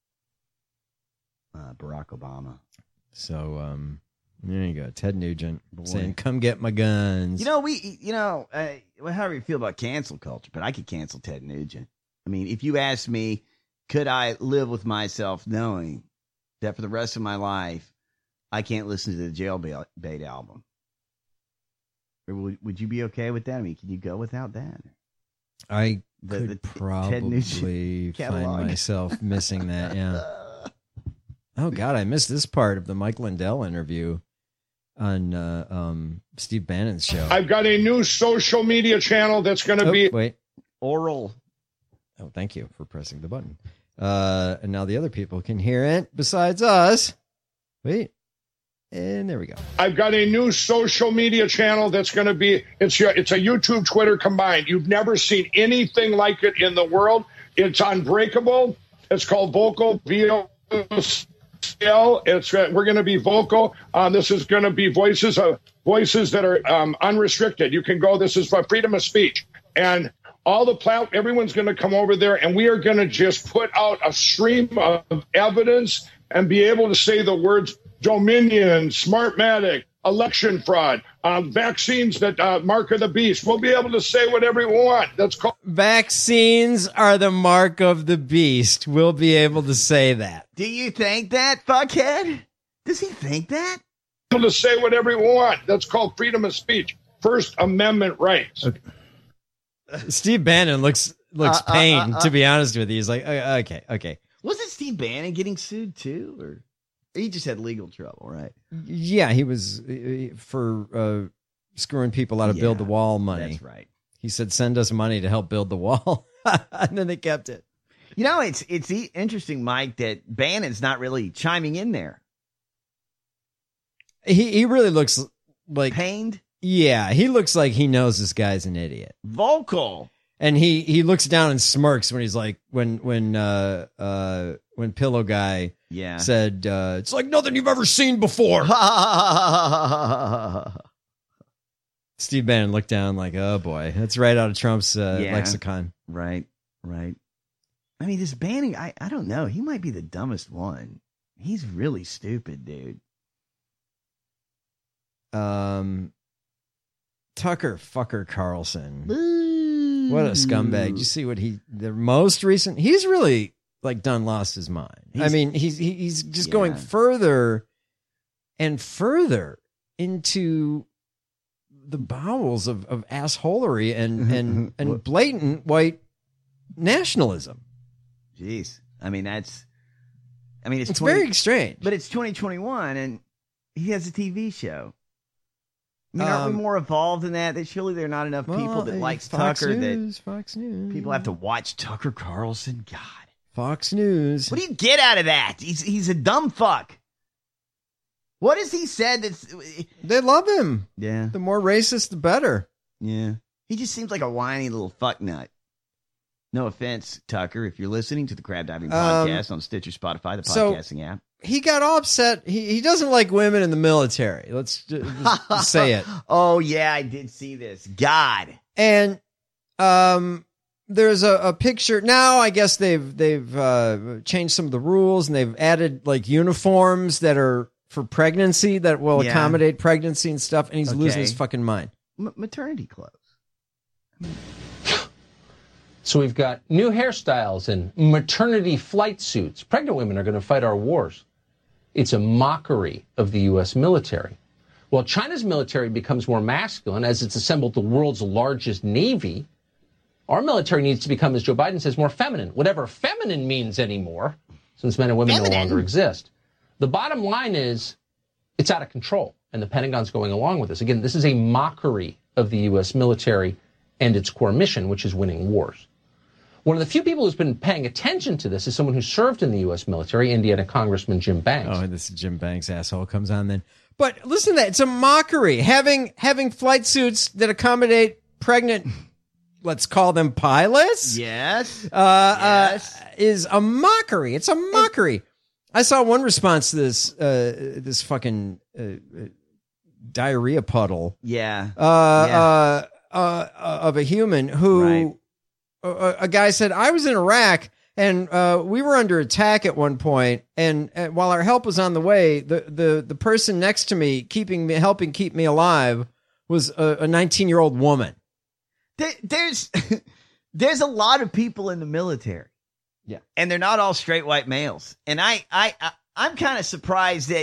uh, Barack Obama. So, um, there you go. Ted Nugent Boy. saying, come get my guns. You know, we, you know, uh, well, however you feel about cancel culture, but I could cancel Ted Nugent. I mean, if you asked me, could I live with myself knowing that for the rest of my life, I can't listen to the Jailbait album? Or would, would you be okay with that? I mean, can you go without that? I The- could the Ted probably Nugent find catalog. myself missing that, yeah. Oh, God, I missed this part of the Mike Lindell interview on uh, um, Steve Bannon's show. I've got a new social media channel that's going to Oh, be wait. Oral. Oh, thank you for pressing the button. Uh, and now the other people can hear it besides us. Wait. And there we go. I've got a new social media channel that's going to be, it's it's a YouTube, Twitter combined. You've never seen anything like it in the world. It's unbreakable. It's called Vocal, V O L. It's uh, we're going to be vocal. Um, this is going to be voices of voices that are um, unrestricted. You can go. This is for freedom of speech, and all the plat. Everyone's going to come over there, and we are going to just put out a stream of evidence and be able to say the words Dominion, Smartmatic, election fraud, uh, vaccines that uh, mark of the beast. We'll be able to say whatever we want. That's called Vaccines are the mark of the beast. We'll be able to say that. Do you think that, fuckhead? Does he think that? able to say whatever we want. That's called freedom of speech. First Amendment rights. Okay. Steve Bannon looks looks Uh, uh, pained, uh, uh. to be honest with you. He's like, uh, okay, okay. Wasn't Steve Bannon getting sued too, or he just had legal trouble, right? Yeah, he was uh, for uh, screwing people out of Yeah, build the wall money. That's right. He said, "Send us money to help build the wall," and then they kept it. You know, it's it's e- interesting, Mike, that Bannon's not really chiming in there. He he really looks like pained. Yeah, he looks like he knows this guy's an idiot. Vocal. And he, he looks down and smirks when he's like, when when uh uh when Pillow Guy yeah. said uh, it's like nothing you've ever seen before. Steve Bannon looked down like, oh boy, that's right out of Trump's uh, Yeah. lexicon. Right, right. I mean, this banning, I, I don't know. He might be the dumbest one. He's really stupid, dude. Um, Tucker fucker Carlson. Ooh. What a scumbag. You see what he, the most recent, he's really like done lost his mind. He's, I mean, he's, he's just yeah. going further and further into the bowels of, of assholery and, and, and blatant white nationalism. Jeez. I mean, that's, I mean, it's, it's twenty, very strange, but it's twenty twenty-one and he has a T V show. I mean, aren't Um, we more evolved than that? That surely there are not enough people well, that hey, likes Fox Tucker News, that Fox News. people have to watch Tucker Carlson. God, Fox News. what do you get out of that? He's he's a dumb fuck. What has he said that's... They love him. Yeah. The more racist, the better. Yeah. He just seems like a whiny little fuck nut. No offense, Tucker, if you're listening to the Crab Diving Podcast um, on Stitcher, Spotify, the podcasting so app. He got all upset. He he doesn't like women in the military. Let's just say it. Oh, yeah, I did see this. God. And um, there's a, a picture. Now I guess they've, they've uh, changed some of the rules and they've added like uniforms that are for pregnancy that will Yeah. accommodate pregnancy and stuff. And he's Okay. losing his fucking mind. M- maternity clothes. So we've got new hairstyles and maternity flight suits. Pregnant women are going to fight our wars. It's a mockery of the U S military. While China's military becomes more masculine as it's assembled the world's largest navy, our military needs to become, as Joe Biden says, more feminine, whatever feminine means anymore, since men and women feminine. no longer exist. The bottom line is it's out of control, and the Pentagon's going along with this. Again, this is a mockery of the U S military and its core mission, which is winning wars. One of the few people who's been paying attention to this is someone who served in the U S military, Indiana Congressman Jim Banks. Oh, this is Jim Banks asshole comes on then. But listen to that. It's a mockery. Having having flight suits that accommodate pregnant, let's call them pilots. Yes. Uh, yes. Uh, is a mockery. It's a mockery. I saw one response to this, uh, this fucking uh, uh, diarrhea puddle. Yeah. Uh, yeah. Uh, uh, of a human who, Right. a, a guy said, I was in Iraq and uh, we were under attack at one point, and, and while our help was on the way, the, the, the person next to me, keeping me, helping keep me alive, was a nineteen-year-old woman. There, there's there's a lot of people in the military. Yeah. And they're not all straight white males. And I, I, I I'm kind of surprised that,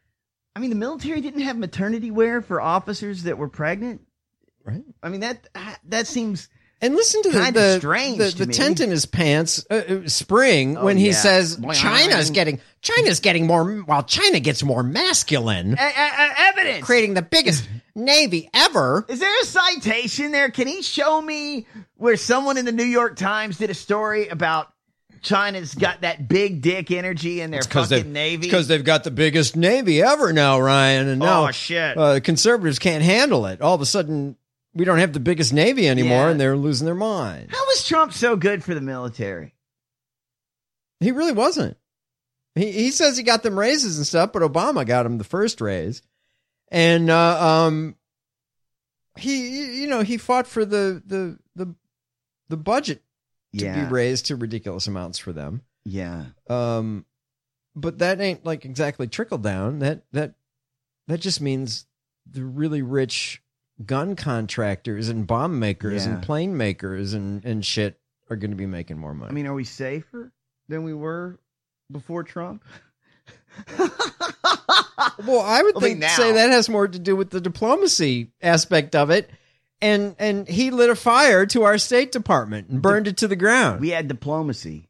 I mean, the military didn't have maternity wear for officers that were pregnant. Right. I mean, that that seems... And listen to the Kinda the, strange the, to the me. tent in his pants, uh, uh, spring, Oh, when he yeah. says Boing. China's getting China's getting more, while China gets more masculine, A- a- a- evidence. creating the biggest navy ever. Is there a citation there? Can he show me where someone in the New York Times did a story about China's got that big dick energy in their fucking navy? Because they've got the biggest navy ever now, Ryan, and now Oh, shit. Uh, conservatives can't handle it. All of a sudden, we don't have the biggest navy anymore, Yeah. and they're losing their mind. How was Trump so good for the military? He really wasn't. He he says he got them raises and stuff, but Obama got him the first raise, and uh, um, he you know he fought for the the the the budget to Yeah. be raised to ridiculous amounts for them. Yeah. Um, but that ain't like exactly trickle down. That that that just means the really rich gun contractors and bomb makers Yeah. and plane makers and and shit are going to be making more money. I mean, are we safer than we were before Trump? Well, I would I think mean, now- say that has more to do with the diplomacy aspect of it. And and he lit a fire to our State Department and burned it to the ground. We had diplomacy.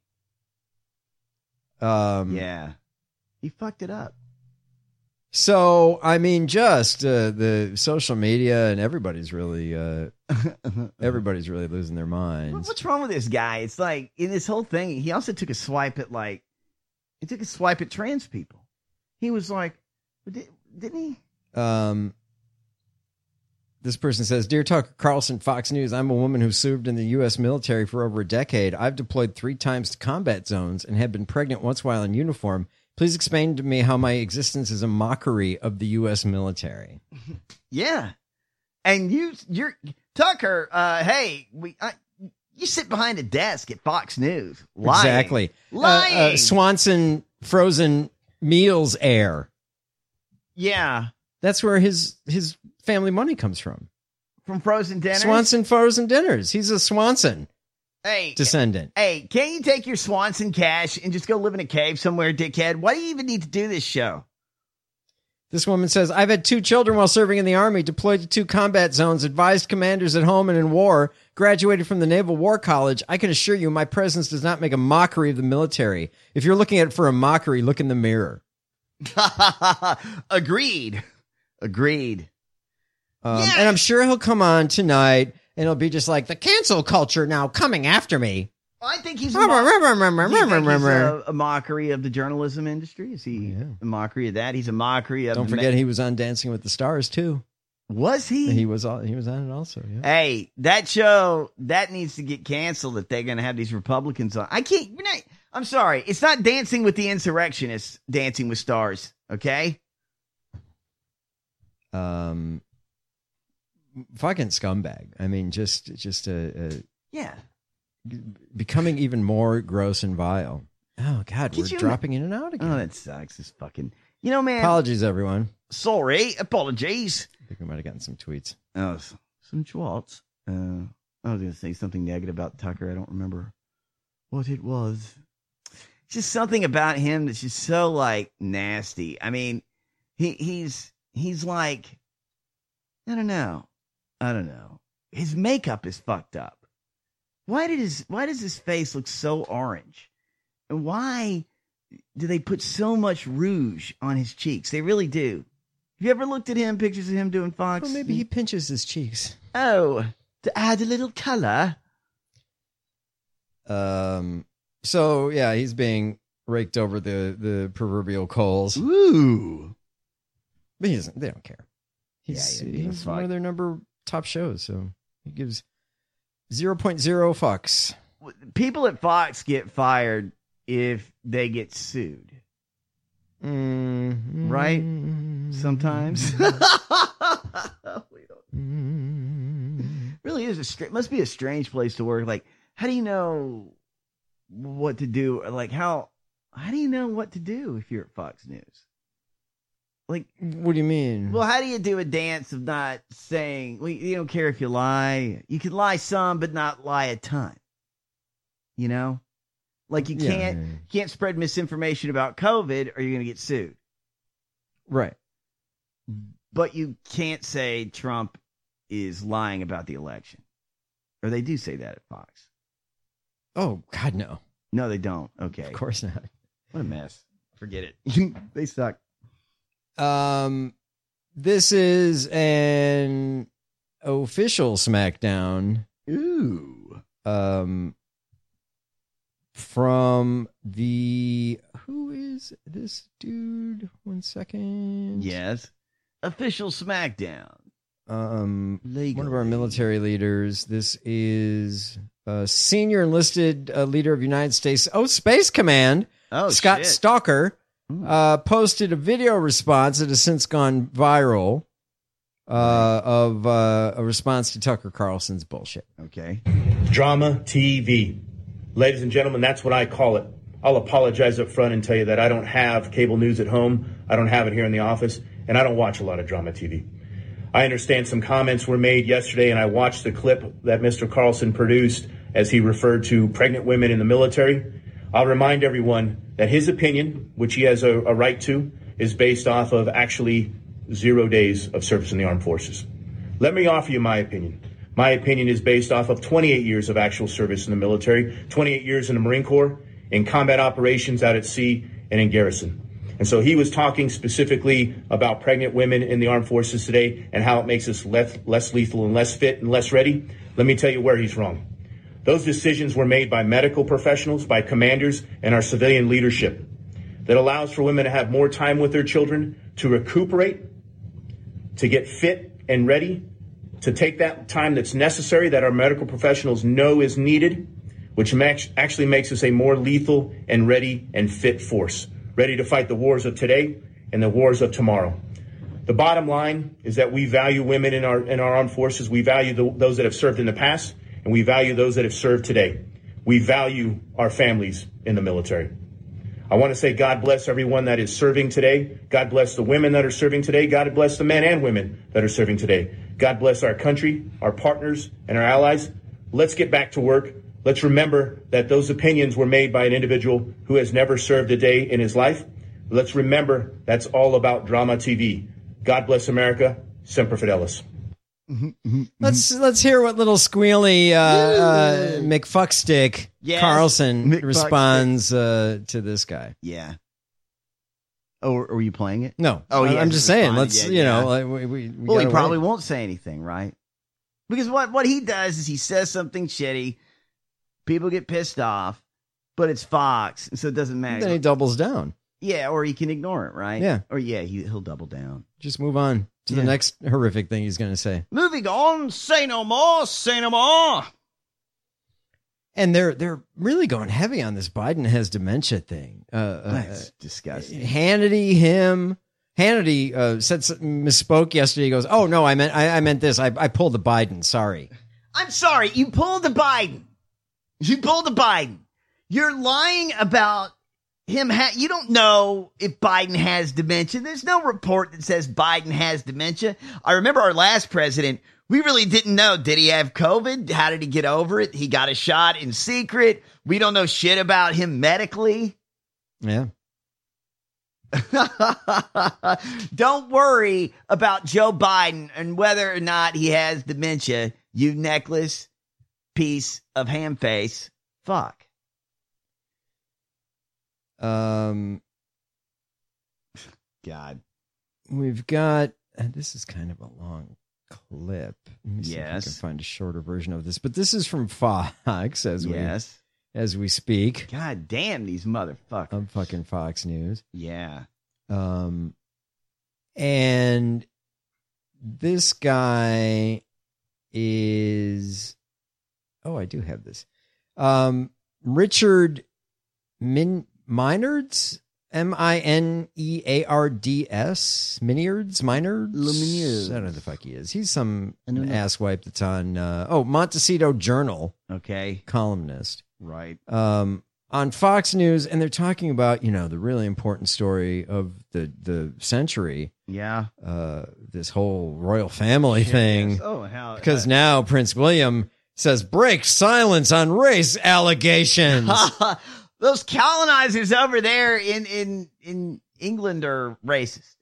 Um, Yeah. He fucked it up. So, I mean, just uh, the social media and everybody's really, uh, everybody's really losing their minds. What's wrong with this guy? It's like in this whole thing, he also took a swipe at like, he took a swipe at trans people. He was like, did, didn't he? Um, this person says, Dear Tucker Carlson, Fox News, I'm a woman who served in the U S military for over a decade. I've deployed three times to combat zones and have been pregnant once while in uniform. Please explain to me how my existence is a mockery of the U S military. Yeah. And you, you're Tucker. Uh, hey, we, I, You sit behind a desk at Fox News. Lying. Exactly. Lying. Uh, uh, Swanson frozen meals air. Yeah. That's where his his family money comes from. From frozen dinners? Swanson frozen dinners. He's a Swanson hey, descendant. Hey, can't you take your Swanson cash and just go live in a cave somewhere, dickhead? Why do you even need to do this show? This woman says, I've had two children while serving in the Army, deployed to two combat zones, advised commanders at home and in war, graduated from the Naval War College. I can assure you my presence does not make a mockery of the military. If you're looking at it for a mockery, look in the mirror. Agreed. Agreed. Um, yeah. And I'm sure he'll come on tonight and it'll be just like the cancel culture now coming after me. I think he's a, mo- you think he's a, a mockery of the journalism industry. Is he yeah. a mockery of that? He's a mockery of. Don't forget, ma- he was on Dancing with the Stars too. Was he? He was. All, he was on it also. Yeah. Hey, that show that needs to get canceled if they're going to have these Republicans on. I can't. You're not, I'm sorry. It's not Dancing with the Insurrectionists. Dancing with Stars. Okay. Um. Fucking scumbag. I mean, just just a, a yeah. Becoming even more gross and vile. Oh, God, Did we're dropping in and out again. Oh, that sucks. This fucking... You know, man... Apologies, everyone. Sorry. Apologies. I think we might have gotten some tweets. Oh, some twats. Uh, I was going to say something negative about Tucker. I don't remember what it was. Just something about him that's just so, like, nasty. I mean, he he's he's like... I don't know. I don't know. His makeup is fucked up. Why did his why does his face look so orange? And why do they put so much rouge on his cheeks? They really do. Have you ever looked at him, pictures of him doing Fox? Well, maybe he pinches his cheeks. Oh, to add a little color. Um. So yeah, he's being raked over the, the proverbial coals. Ooh. But he doesn't. They don't care. He's yeah, yeah, he's one of their number top shows, so he gives zero point zero fucks. People at Fox get fired if they get sued. Mm-hmm. Right? Sometimes. Really is a str- must be a strange place to work. Like, how do you know what to do? Like, how how do you know what to do if you're at Fox News? Like, what do you mean? Well, how do you do a dance of not saying, well, you don't care if you lie. You can lie some, but not lie a ton. You know? Like, you can't, yeah, yeah. can't spread misinformation about COVID or you're going to get sued. Right. But you can't say Trump is lying about the election. Or they do say that at Fox. Oh, God, no. No, they don't. Okay. Of course not. What a mess. Forget it. They suck. Um, this is an official SmackDown. Ooh. Um, from the who is this dude? One second. Yes. Official SmackDown. Um, Legally. One of our military leaders. This is a senior enlisted uh, leader of United States. Oh, Space Command. Oh, Scott shit. Stalker. Uh, posted a video response that has since gone viral uh, of uh, a response to Tucker Carlson's bullshit. Okay. Drama T V. Ladies and gentlemen, that's what I call it. I'll apologize up front and tell you that I don't have cable news at home. I don't have it here in the office, and I don't watch a lot of drama T V. I understand some comments were made yesterday, and I watched the clip that Mister Carlson produced as he referred to pregnant women in the military. I'll remind everyone that his opinion, which he has a, a right to, is based off of actually zero days of service in the armed forces. Let me offer you my opinion. My opinion is based off of twenty-eight years of actual service in the military, twenty-eight years in the Marine Corps, in combat operations out at sea and in garrison. And so he was talking specifically about pregnant women in the armed forces today and how it makes us less, less lethal and less fit and less ready. Let me tell you where he's wrong. Those decisions were made by medical professionals, by commanders, and our civilian leadership that allows for women to have more time with their children, to recuperate, to get fit and ready, to take that time that's necessary that our medical professionals know is needed, which actually makes us a more lethal and ready and fit force, ready to fight the wars of today and the wars of tomorrow. The bottom line is that we value women in our in our armed forces. We value the, those that have served in the past. and we value those that have served today. We value our families in the military. I want to say God bless everyone that is serving today. God bless the women that are serving today. God bless the men and women that are serving today. God bless our country, our partners, and our allies. Let's get back to work. Let's remember that those opinions were made by an individual who has never served a day in his life. Let's remember that's all about drama T V. God bless America. Semper Fidelis. Let's let's hear what little squealy uh, uh, McFuckstick Yes. Carlson McFuckstick. responds uh, to this guy. Yeah. Oh, were you playing it? No. Oh, I- yeah. I'm just saying. responded. Let's Yeah, you yeah. know. Like, we, we, we Well, he gotta probably wait. won't say anything, right? Because what, what he does is he says something shitty. People get pissed off, but it's Fox, so it doesn't matter. Then he doubles down. Yeah, or he can ignore it, right? Yeah. Or yeah, he, he'll double down. Just move on to Yeah. the next horrific thing he's going to say. Moving on, say no more, say no more. And they're they're really going heavy on this Biden has dementia thing. Uh, uh, That's disgusting. Hannity, him, Hannity uh, said misspoke yesterday. He goes, "Oh no, I meant I, I meant this. I, I pulled the Biden. Sorry." I'm sorry, you pulled the Biden. You pulled the Biden. You're lying about him. Ha- you don't know if Biden has dementia. There's no report that says Biden has dementia. I remember our last president. We really didn't know. Did he have COVID? How did he get over it? He got a shot in secret. We don't know shit about him medically. Yeah. Don't worry about Joe Biden and whether or not he has dementia, you necklace piece of ham face. Fuck. Um. God. We've got. Uh, this is kind of a long clip. Let me see if I Yes. can find a shorter version of this. But this is from Fox as Yes. we as we speak. God damn these motherfuckers. I'm fucking Fox News. Yeah. Um, and this guy is. Oh, I do have this. Um, Richard Min Minards, M I N E A R D S, Minards, Minards. Lumineux. I don't know who the fuck he is. He's some I don't know. asswipe that's on. Uh, oh, Montecito Journal Okay. columnist. Right. Um, on Fox News, and they're talking about, you know, the really important story of the the century. Yeah. Uh, this whole royal family thing. Yes. Oh, how? Because now Prince William says break silence on race allegations. Those colonizers over there in, in, in England are racist.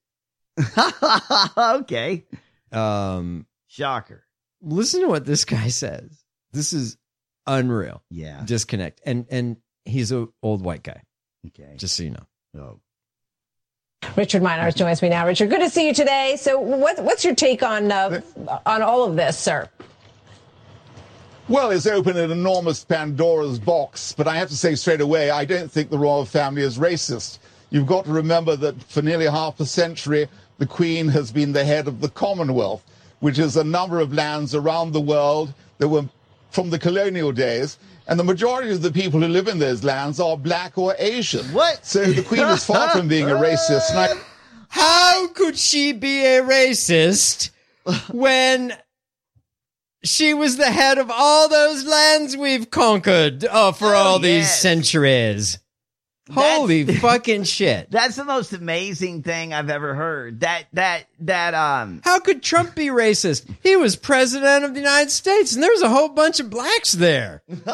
Okay. um, Shocker. listen to what this guy says. This is unreal. Yeah. Disconnect. And and he's an old white guy. Okay. Just so you know. Oh. Richard Minards joins me now. Richard, good to see you today. So, what, what's your take on uh, on all of this, sir? Well, it's opened an enormous Pandora's box, but I have to say straight away, I don't think the royal family is racist. You've got to remember that for nearly half a century, the Queen has been the head of the Commonwealth, which is a number of lands around the world that were from the colonial days. And the majority of the people who live in those lands are black or Asian. What? So the Queen is far from being a racist. And I, How could she be a racist when she was the head of all those lands we've conquered uh, for Oh, all these yes. centuries? Holy fucking shit. That's the most amazing thing I've ever heard. That, that, that, um. How could Trump be racist? He was president of the United States and there's a whole bunch of blacks there. It's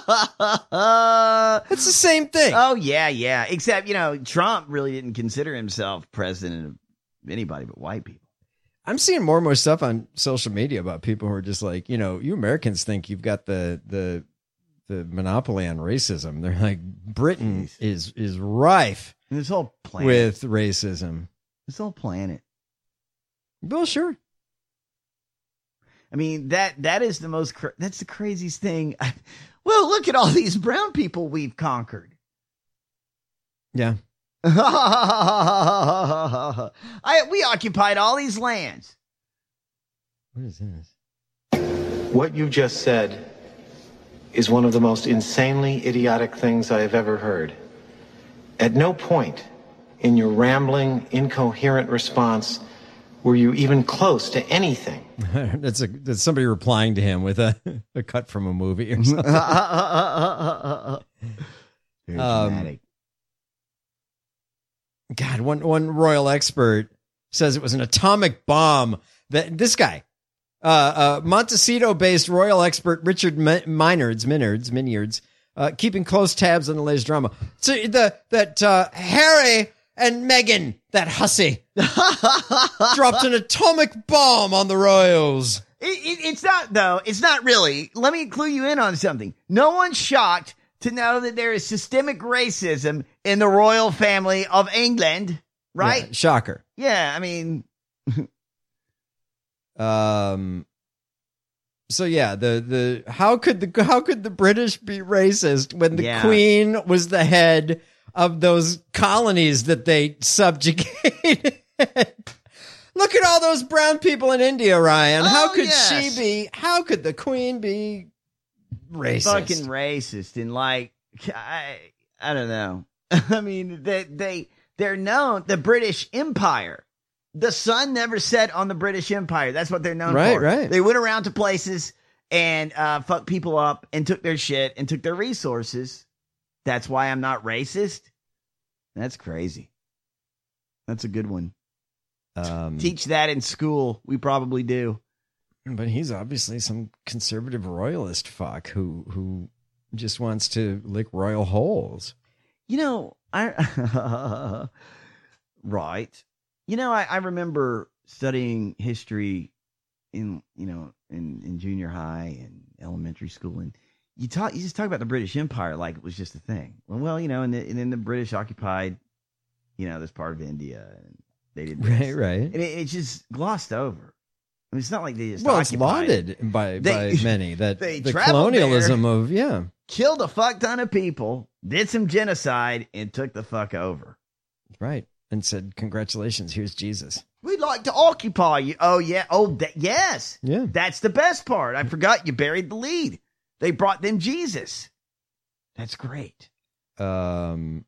the same thing. Oh, yeah, yeah. Except, you know, Trump really didn't consider himself president of anybody but white people. I'm seeing more and more stuff on social media about people who are just like, you know, you Americans think you've got the the the monopoly on racism. They're like, Britain is is rife This whole planet. with racism. This whole planet. Well, sure. I mean, that that is the most, cra- that's the craziest thing. Well, look at all these brown people we've conquered. Yeah. I, we occupied all these lands. What is this? What you just said is one of the most insanely idiotic things I have ever heard. At no point in your rambling, incoherent response were you even close to anything? that's a that's somebody replying to him with a, a cut from a movie or something. Very Um, dramatic. God, one one royal expert says it was an atomic bomb. That this guy, uh, uh, Montecito-based royal expert Richard Mi- Minards, Minards, Minyards, uh, keeping close tabs on the latest drama. So the that uh, Harry and Meghan, that hussy, dropped an atomic bomb on the royals. It, it, it's not, though. It's not really. Let me clue you in on something. No one's shocked to know that there is systemic racism in the royal family of England, right? Yeah, shocker. Yeah, I mean, Um. So yeah, the the how could the how could the British be racist when the Yeah. Queen was the head of those colonies that they subjugated? Look at all those brown people in India, Ryan. How Oh, could yes. she be? How could the Queen be racist? fucking racist and like, I, I don't know. I mean, they they they're known, the British Empire. The sun never set on the British Empire. That's what they're known Right, for. right. They went around to places and uh, fucked people up and took their shit and took their resources. That's why I'm not racist. That's crazy. That's a good one. Um, Teach that in school. We probably do. But he's obviously some conservative royalist fuck who who just wants to lick royal holes. You know, I right. You know, I, I remember studying history in you know in, in junior high and elementary school, and you talk you just talk about the British Empire like it was just a thing. Well, well, you know, and, the, and then the British occupied, you know, this part of India, and they did this. Right, right. And it, it's just glossed over. I mean, it's not like they just Well, it's occupied lauded it. by They- by many that they the traveled colonialism there. of yeah. Killed a fuck ton of people, did some genocide, and took the fuck over. Right. And said, congratulations, here's Jesus. We'd like to occupy you. Oh, yeah. Oh, that, yes. Yeah. That's the best part. I forgot you buried the lead. They brought them Jesus. That's great. Um,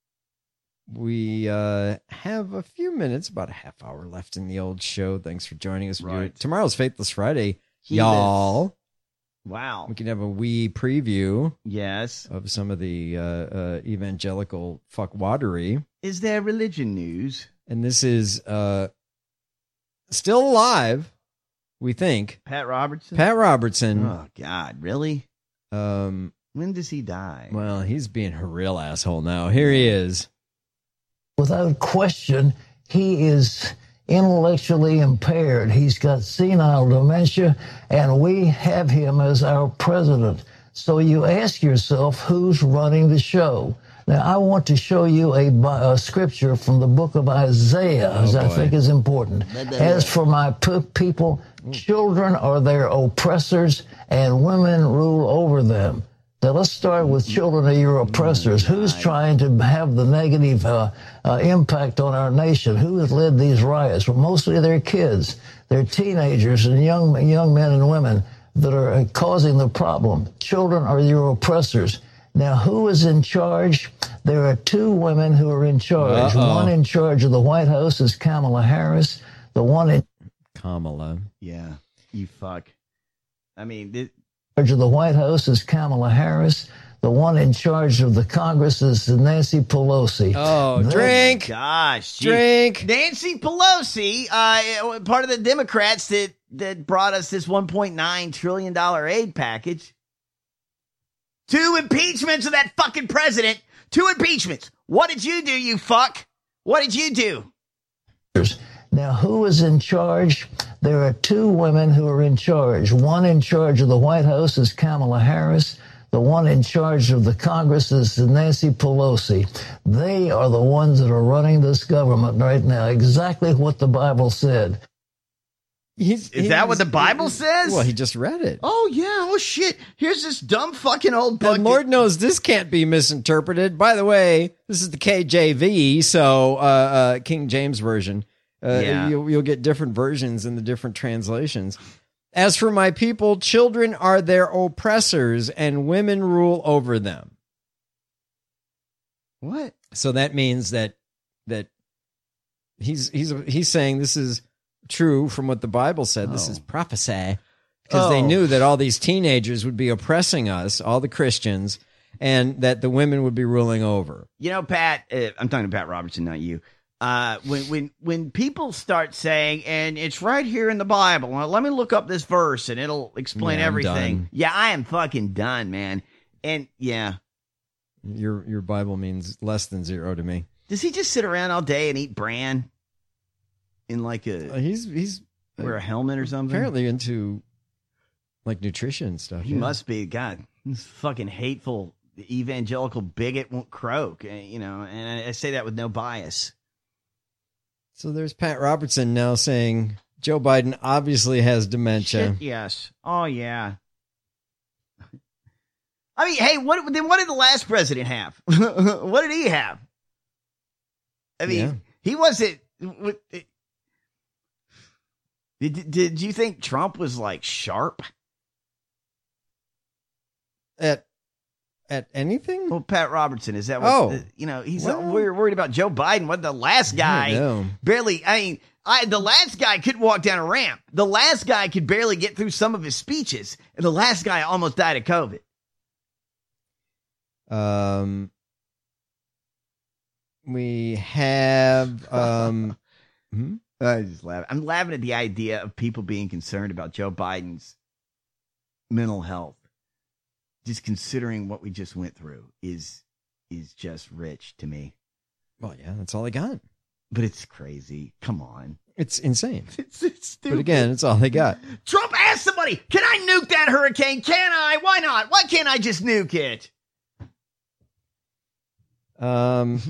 we uh, have a few minutes, about a half hour left in the old show. Thanks for joining us. Right. Tomorrow's Faithless Friday, He y'all. Wow. We can have a wee preview. Yes. Of some of the uh, uh, evangelical fuckwadery. Is there religion news? And this is uh, still alive, we think. Pat Robertson? Pat Robertson. Oh, God. Really? Um, when does he die? Well, he's being a real asshole now. Here he is. Without question, he is intellectually impaired. He's got senile dementia, and we have him as our president. So you ask yourself, who's running the show? Now, I want to show you a, a scripture from the book of Isaiah, Oh, as I boy. think is important. As for my p- people, children are their oppressors, and women rule over them. Now, let's start with children are your oppressors. Who's trying to have the negative uh, uh, impact on our nation? Who has led these riots? Well, mostly they're kids. They're teenagers and young young men and women that are uh, causing the problem. Children are your oppressors. Now, who is in charge? There are two women who are in charge. Uh-oh. One in charge of the White House is Kamala Harris. The one in Kamala. Yeah. You fuck. I mean, this, charge of the White House is Kamala Harris. The one in charge of the Congress is Nancy Pelosi. Oh, They- drink. Gosh, gee. Drink. Nancy Pelosi, uh, part of the Democrats that, that brought us this one point nine trillion dollars aid package. Two impeachments of that fucking president. Two impeachments. What did you do, you fuck? What did you do? Now, who is in charge? There are two women who are in charge. One in charge of the White House is Kamala Harris. The one in charge of the Congress is Nancy Pelosi. They are the ones that are running this government right now. Exactly what the Bible said. He's, Is that what the Bible says? Well, he just read it. Oh, yeah. Oh, shit. Here's this dumb fucking old book. And Lord knows this can't be misinterpreted. By the way, this is the K J V, so uh, uh, King James Version. Uh, Yeah. you'll, you'll get different versions in the different translations. As for my people, children are their oppressors, and women rule over them. What? So that means that that he's he's he's saying this is true from what the Bible said. This Oh. is prophecy. Because they Oh. knew that all these teenagers would be oppressing us, all the Christians, and that the women would be ruling over. You know, Pat, uh, I'm talking to Pat Robertson, not you. Uh, when when when people start saying, and it's right here in the Bible, well, let me look up this verse and it'll explain Yeah, I'm everything. done. Yeah, I am fucking done, man. And yeah, Your your Bible means less than zero to me. does he just sit around all day and eat bran in like a? Uh, he's he's wear a helmet or something. apparently into like nutrition and stuff. He yeah. must be. God, this fucking hateful evangelical bigot won't croak. uh, You know, and I, I say that with no bias. So there's Pat Robertson now saying Joe Biden obviously has dementia. Shit, yes. Oh yeah. I mean, hey, what then? What did the last president have? What did he have? I mean, Yeah. he wasn't. what- Did did you think Trump was like sharp? At at anything? Well, Pat Robertson, is that what, Oh. uh, you know, he's Well- we're worried about Joe Biden. What the last I guy don't know. barely, I mean, I, the last guy couldn't walk down a ramp. The last guy could barely get through some of his speeches. And the last guy almost died of COVID. Um, we have um. hmm? I just laugh. I'm laughing at the idea of people being concerned about Joe Biden's mental health. Just considering what we just went through is is just rich to me. Well, yeah, that's all they got. But it's crazy. Come on. It's insane. It's, it's stupid. But again, it's all they got. Trump asked somebody, can I nuke that hurricane? Can I? Why not? Why can't I just nuke it? Um.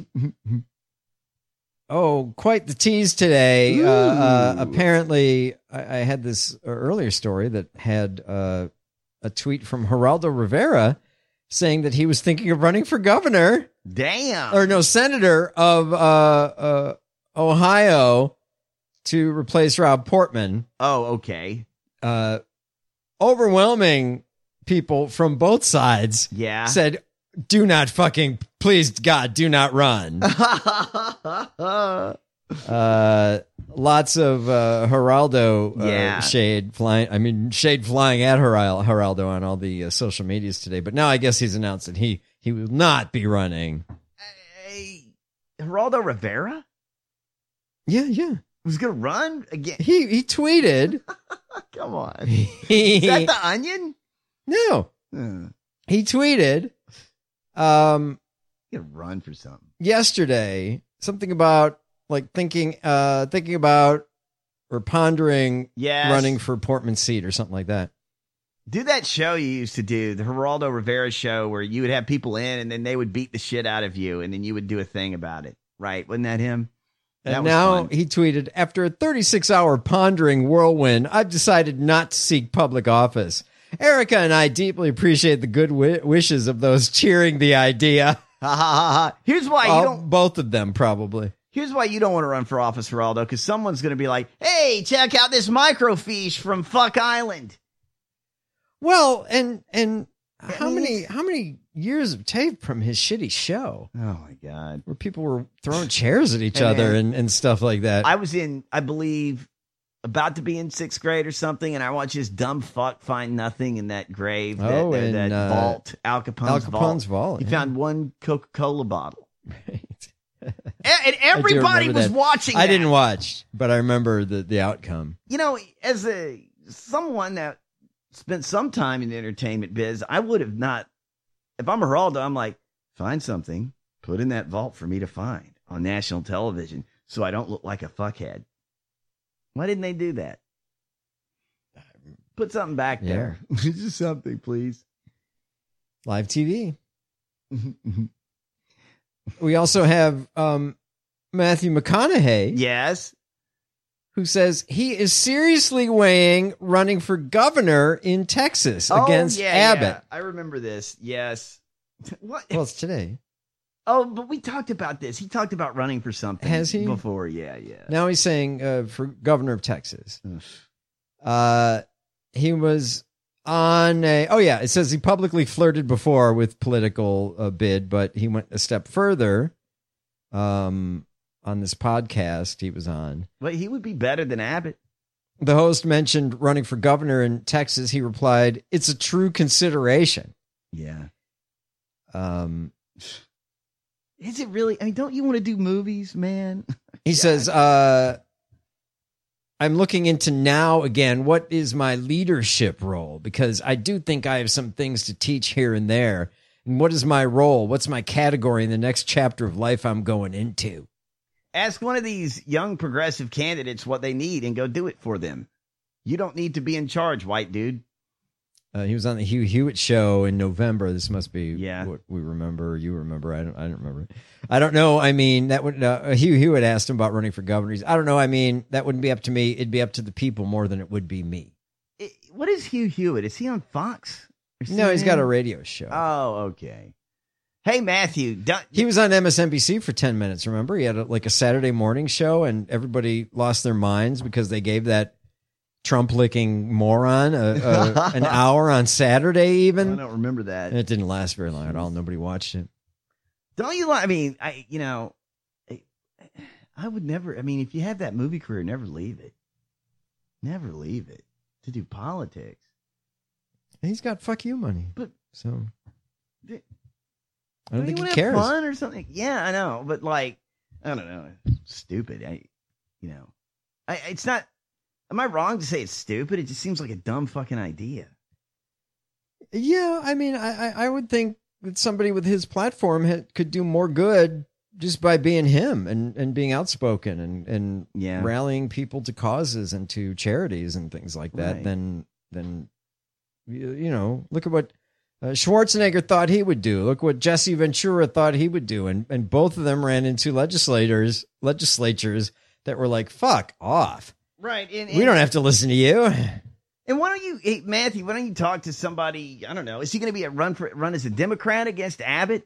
Oh, quite the tease today. Uh, uh, apparently, I, I had this earlier story that had uh, a tweet from Geraldo Rivera saying that he was thinking of running for governor. Damn. Or no, senator of uh, uh, Ohio to replace Rob Portman. Oh, okay. Uh, overwhelming people from both sides Yeah. said, do not fucking, please, God, do not run. uh, lots of uh, Geraldo uh, Yeah. shade flying. I mean, shade flying at Geral- Geraldo on all the uh, social medias today. But now I guess he's announced that he he will not be running. Geraldo Rivera Yeah, yeah. was going to run again. He he tweeted. Come on. Is that the Onion? No. Hmm. He tweeted um You got to run for something. yesterday something about like thinking uh thinking about or pondering Yes. running for Portman's seat or something like that. Do that show you used to do, the Geraldo Rivera show, where you would have people in and then they would beat the shit out of you and then you would do a thing about it. Right? Wasn't that him? That And was now fun. he tweeted, after a thirty-six hour pondering whirlwind, I've decided not to seek public office. Erica and I deeply appreciate the good wi- wishes of those cheering the idea. Ha ha ha ha. Here's why you All- don't. Both of them, probably. Here's why you don't want to run for office, Geraldo, because someone's going to be like, "Hey, check out this microfiche from Fuck Island." Well, and and how many how many years of tape from his shitty show? Oh my God, where people were throwing chairs at each Hey, other man. and, and stuff like that. I was in, I believe, about to be in sixth grade or something, and I watched this dumb fuck find nothing in that grave, that, Oh, that, in, that uh, vault, Al Capone's, Al Capone's vault, He yeah. found one Coca-Cola bottle. and, and I do everybody remember was that. watching I that. didn't watch, but I remember the, the outcome. You know, as a someone that spent some time in the entertainment biz, I would have not. If I'm Geraldo, I'm like, find something, put in that vault for me to find on national television, so I don't look like a fuckhead. Why didn't they do that? Put something back Yeah. there. Just something, please. Live T V. We also have um, Matthew McConaughey. Yes. Who says he is seriously weighing running for governor in Texas against oh, yeah, Abbott. yeah. I remember this. Yes. What? Well, it's today. Oh, but we talked about this. He talked about running for something. Has he? Before, yeah, yeah. Now he's saying uh, for governor of Texas. Uh, he was on a, oh yeah, it says he publicly flirted before with political uh, bid, but he went a step further. Um, on this podcast he was on. But he would be better than Abbott. The host mentioned running for governor in Texas. He replied, "It's a true consideration." Yeah. Um, Is it really? I mean, don't you want to do movies, man? he says, uh, I'm looking into now again, what is my leadership role? Because I do think I have some things to teach here and there. And what is my role? What's my category in the next chapter of life I'm going into? Ask one of these young progressive candidates what they need and go do it for them. You don't need to be in charge, white dude. Uh, he was on the Hugh Hewitt show in November. This must be yeah. what we remember. Or you remember? I don't. I don't remember. I don't know. I mean, that would uh, Hugh Hewitt asked him about running for governor. I don't know. I mean, that wouldn't be up to me. It'd be up to the people more than it would be me. It, what is Hugh Hewitt? Is he on Fox? No, he's got a radio show. Oh, okay. Hey, Matthew. Don't, he was on M S N B C for ten minutes. Remember, he had a, like a Saturday morning show, and everybody lost their minds because they gave that Trump licking moron a, a, an hour on Saturday. Even I don't remember that. And it didn't last very long at all. Nobody watched it. Don't you like? I mean, I you know, I, I would never. I mean, if you have that movie career, never leave it. Never leave it to do politics. He's got fuck you money, but so the, I don't think he have cares. Fun or something? Yeah, I know, but like, I don't know. It's stupid. I, you know, I. It's not. Am I wrong to say it's stupid? It just seems like a dumb fucking idea. Yeah, I mean, I, I, I would think that somebody with his platform had, could do more good just by being him and, and being outspoken and, and yeah. rallying people to causes and to charities and things like that Right. than, than, you you know, look at what uh, Schwarzenegger thought he would do. Look what Jesse Ventura thought he would do. And, and both of them ran into legislators, legislatures that were like, fuck off. Right. And, and, We don't have to listen to you. And why don't you, hey, Matthew, why don't you talk to somebody, I don't know, is he going to be a run for run as a Democrat against Abbott?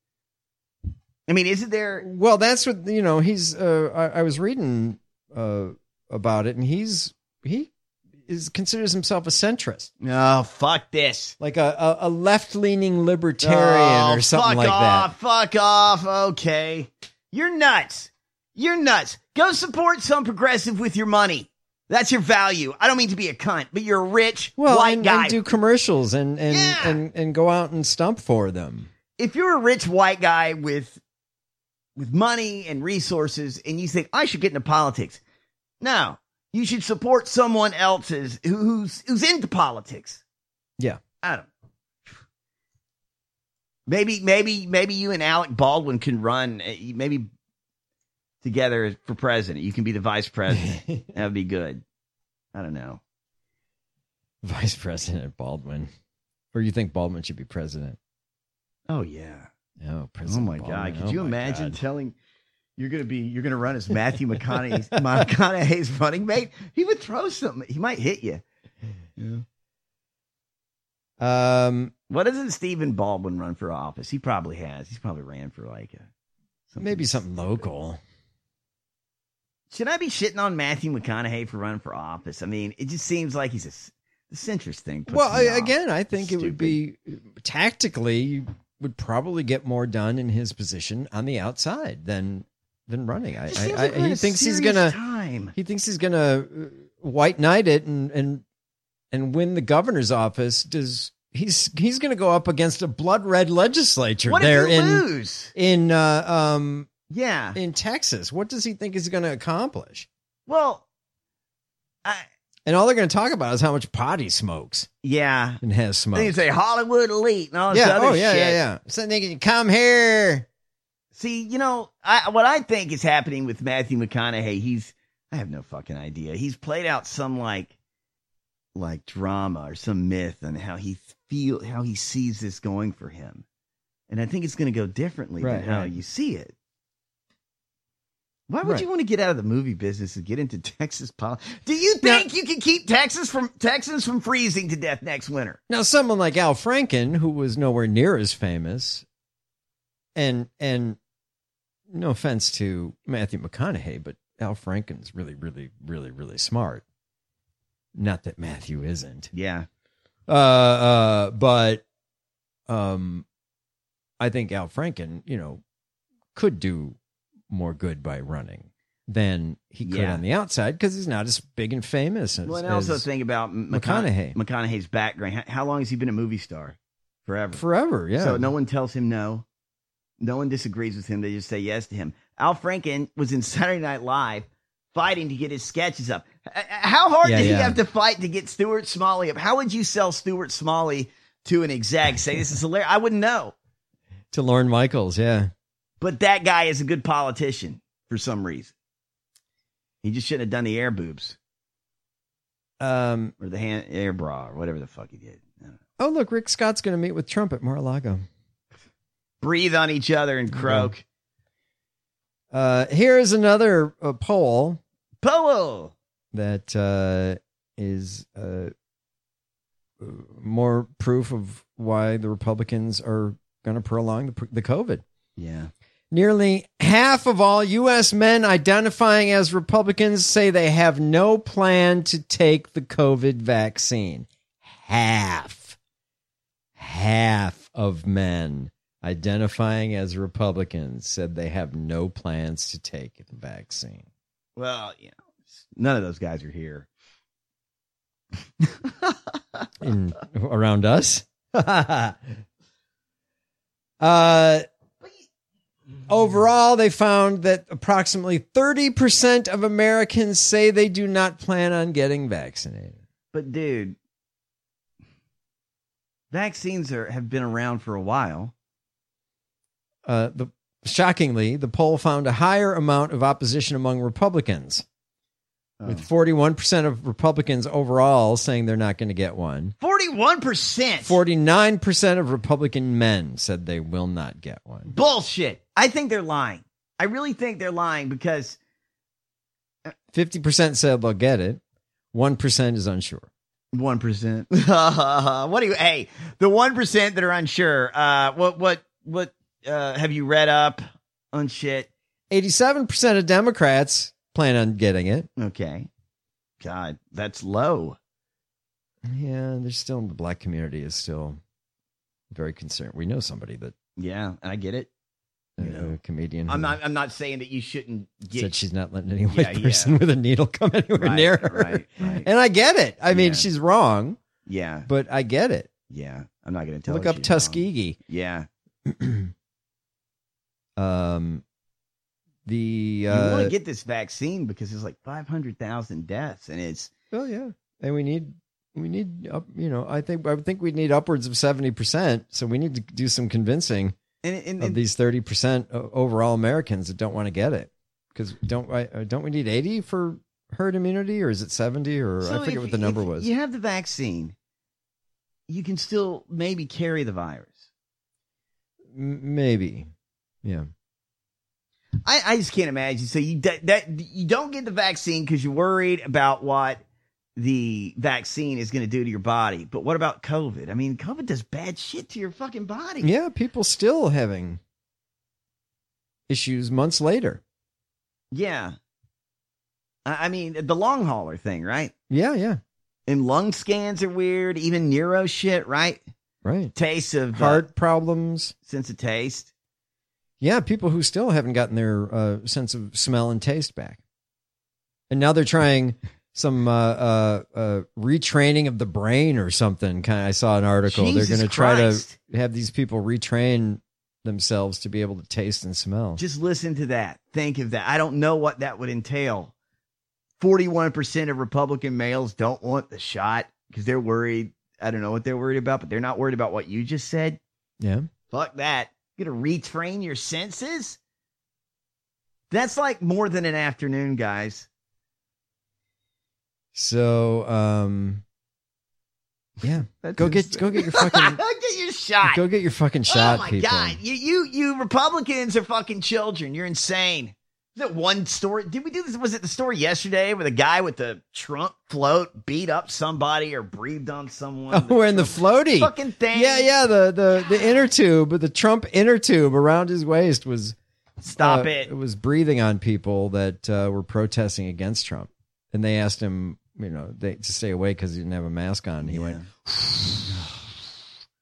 I mean, isn't there? Well, that's what, you know, he's, uh, I, I was reading uh, about it, and he's, he is considers himself a centrist. Oh, fuck this. Like a, a, a left-leaning libertarian Oh, or something fuck like off, Fuck off. Okay. You're nuts. You're nuts. Go support some progressive with your money. That's your value. I don't mean to be a cunt, but you're a rich well, white and, guy. and do commercials and, and, Yeah. and, and go out and stump for them. If you're a rich white guy with with money and resources and you think I should get into politics, no, you should support someone else's who, who's who's into politics. Yeah. I don't know. Maybe maybe maybe you and Alec Baldwin can run uh, maybe together for president. You can be the vice president. That would be good. I don't know. Vice President Baldwin. Or you think Baldwin should be president? Oh yeah. Oh, President Oh my Baldwin. God! Could Oh, you my imagine God. telling you're gonna be you're gonna run as Matthew McConaughey's McConaughey's running mate? He would throw something. He might hit you. Yeah. Um. Why doesn't Stephen Baldwin run for office? He probably has. He's probably ran for like a Maybe something local. Should I be shitting on Matthew McConaughey for running for office? I mean, it just seems like he's a the centrist thing. puts Well, me I, off. again, I think it would be tactically you would probably get more done in his position on the outside than than running. I, Just I, seems I like we're in he a thinks he's serious gonna time. he thinks he's gonna uh, white knight it and and and win the governor's office. Does he's he's gonna go up against a blood red legislature What if there you in lose? in uh, um yeah in Texas? What does he think he's gonna accomplish? Well, And all they're going to talk about is how much pot he smokes. Yeah. And has smoked. Then you say Hollywood elite and all this Yeah, other oh, yeah, shit. yeah, yeah. So they can come here. See, you know, I, what I think is happening with Matthew McConaughey, he's, I have no fucking idea. He's played out some like, like drama or some myth on how he feel, how he sees this going for him. And I think it's going to go differently Right, than how right. you see it. Why would Right. you want to get out of the movie business and get into Texas politics? Do you think you can keep Texas from Texans from freezing to death next winter? Now, someone like Al Franken, who was nowhere near as famous, and and no offense to Matthew McConaughey, but Al Franken's really, really, really, really smart. Not that Matthew isn't. Yeah. Uh, uh, but um, I think Al Franken, you know, could do more good by running than he could Yeah. on the outside because he's not as big and famous as, Well, and I also as think about McConaughey. McConaughey's background. How, how long has he been a movie star? Forever. Forever, yeah. So no one tells him no. No one disagrees with him. They just say yes to him. Al Franken was in Saturday Night Live fighting to get his sketches up. H- How hard Yeah, did yeah. he have to fight to get Stuart Smalley up? How would you sell Stuart Smalley to an exec? Say this is hilarious. I wouldn't know. To Lorne Michaels, yeah. But that guy is a good politician for some reason. He just shouldn't have done the air boobs. Um, or the hand air bra or whatever the fuck he did. Oh, look, Rick Scott's going to meet with Trump at Mar-a-Lago. Breathe on each other and croak. Uh, here's another uh, poll. Poll that uh, is uh, more proof of why the Republicans are going to prolong the, the COVID. Yeah. Nearly half of all U S men identifying as Republicans say they have no plan to take the COVID vaccine. Half. Half of men identifying as Republicans said they have no plans to take the vaccine. Well, you know, none of those guys are here. In, around us? uh, overall, they found that approximately thirty percent of Americans say they do not plan on getting vaccinated. But dude, vaccines are have been around for a while. Uh, the shockingly, the poll found a higher amount of opposition among Republicans, Oh. with forty-one percent of Republicans overall saying they're not going to get one. forty-one percent. forty-nine percent of Republican men said they will not get one. Bullshit. I think they're lying. I really think they're lying because fifty percent said they'll get it. one percent is unsure. one percent. What do you, hey, the one percent that are unsure, uh, what, what, what, uh, have you read up on shit? eighty-seven percent of Democrats plan on getting it. Okay. God, that's low. Yeah, there's still, the black community is still very concerned. We know somebody that. Yeah, I get it. A, a comedian. I'm who not, I'm not saying that you shouldn't get. said she's not letting any white Yeah, yeah. person with a needle come anywhere Right, near her. right, right. And I get it. I mean, Yeah. she's wrong. Yeah. But I get it. Yeah. I'm not going to tell Look her up she's wrong. Tuskegee. Yeah. um, the You uh, want to get this vaccine because there's like five hundred thousand deaths and it's. Oh yeah, and we need we need up. You know, I think I would think we need upwards of seventy percent. So we need to do some convincing And, and, of and these thirty percent overall Americans that don't want to get it. Because don't I, don't we need eighty for herd immunity, or is it seventy? Or So I forget if- what the number if was. You have the vaccine, you can still maybe carry the virus. M- maybe, yeah. I, I just can't imagine. So you that, that you don't get the vaccine because you're worried about what the vaccine is going to do to your body. But what about COVID? I mean, COVID does bad shit to your fucking body. Yeah, people still having issues months later. Yeah. I I mean, the long hauler thing, right? Yeah, yeah. And lung scans are weird. Even neuro shit, right? Right. Taste of Heart uh, problems. sense of taste. Yeah, people who still haven't gotten their uh, sense of smell and taste back. And now they're trying some uh, uh, uh, retraining of the brain or something. Kind of, I saw an article. Jesus they're going to try Christ. to have these people retrain themselves to be able to taste and smell. Just listen to that. Think of that. I don't know what that would entail. forty-one percent of Republican males don't want the shot because they're worried. I don't know what they're worried about, but they're not worried about what you just said. Yeah. Fuck that. You're going to retrain your senses? That's like more than an afternoon, guys. So, um, yeah, That's go get insane. go get your fucking Get your shot. go get your fucking shot, oh my people. God. You, you, you Republicans are fucking children. You're insane. Is that one story? Did we do this? Was it the story yesterday where the guy with the Trump float beat up somebody or breathed on someone? Oh, we're in the floaty fucking thing. Yeah, yeah. The the the inner tube, the Trump inner tube around his waist was Stop uh, it. It was breathing on people that uh, were protesting against Trump, and they asked him, you know, they, to stay away because he didn't have a mask on. And he went.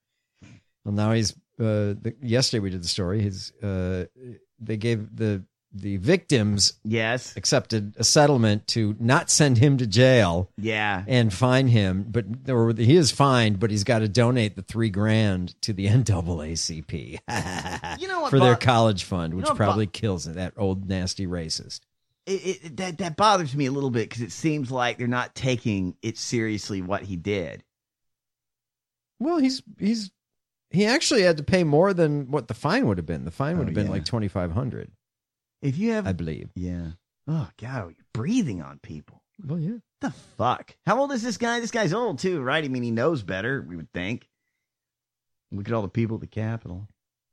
Well, now he's. Uh, the, yesterday we did the story. He's. Uh, they gave the the victims yes accepted a settlement to not send him to jail. Yeah. And fine him, but or he is fined, but he's got to donate the three grand to the N double A C P. You know what, for their Bob- college fund, which you know what, probably Bob- kills it. That old nasty racist. It, it, that that bothers me a little bit because it seems like they're not taking it seriously what he did. Well, he's he's he actually had to pay more than what the fine would have been. The fine would Oh, have been yeah. like twenty five hundred. If you have, I believe. Yeah. Oh God, you're breathing on people. Well, yeah. The fuck? How old is this guy? This guy's old too, right? I mean, he knows better. We would think. Look at all the people at the Capitol.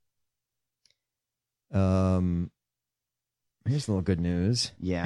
Um, here's a little good news. Yeah.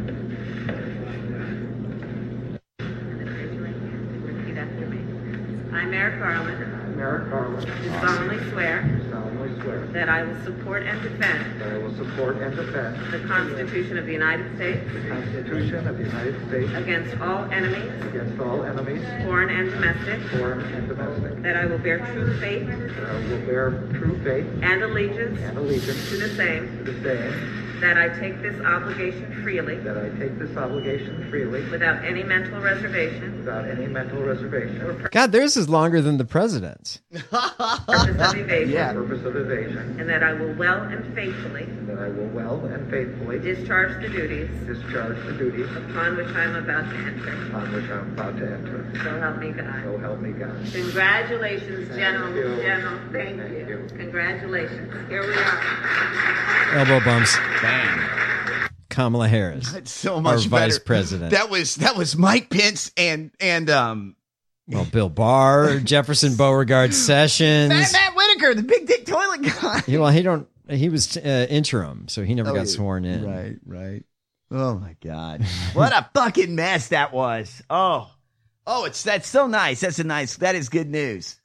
Repeat after me. I, Merrick Garland, Merrick Garland, do solemnly swear do solemnly swear that I will support and defend that I will support and defend the Constitution of the United States the Constitution of the United States against all enemies, against all enemies, foreign and domestic, foreign and domestic, that I will bear true faith that I will bear true faith and allegiance and allegiance to the same, to the same, that I take this obligation freely that I take this obligation freely without any mental reservation without any mental reservation God, theirs is longer than the president's. purpose of evasion, yeah. purpose of evasion, and that I will well and faithfully and that I will well and faithfully discharge the duties discharge the duties upon which I am about to enter. upon which I am about to enter. So help me God. So help me God. Congratulations, Thank General. you. General, thank, Thank you. you. Congratulations. Here we are. Elbow bumps. Bang. Kamala Harris. That's so much our better. vice president. That was that was Mike Pence and and um Well, Bill Barr, Jefferson Beauregard Sessions. Matt, Matt Whitaker, the big dick toilet guy. He, well, he don't. He was uh, interim, so he never Oh, got yeah. sworn in. Right, right. Oh my God, what a fucking mess that was. Oh, oh, it's that's so nice. That's a nice. That is good news.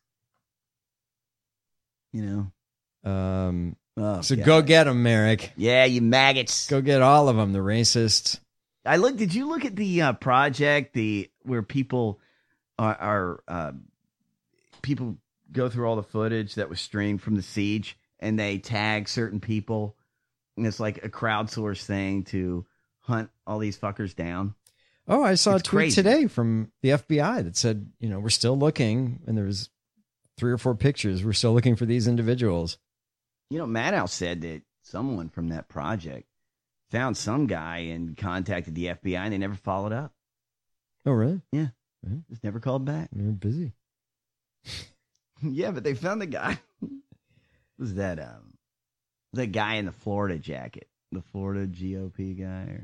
You know. Um. Oh, so God. go get them, Merrick. Yeah, you maggots. Go get all of them. The racists. I look. Did you look at the uh, project? The where people are, are uh, people go through all the footage that was streamed from the siege, and they tag certain people, and it's like a crowdsourced thing to hunt all these fuckers down. Oh, I saw It's a tweet crazy. today from the F B I that said, you know, we're still looking, and there was three or four pictures. We're still looking for these individuals. You know, Maddow said that someone from that project found some guy and contacted the F B I, and they never followed up. Oh, really? Yeah, Mhm. just never called back. They're busy. Yeah, but they found the guy. Was that um, the guy in the Florida jacket, the Florida G O P guy?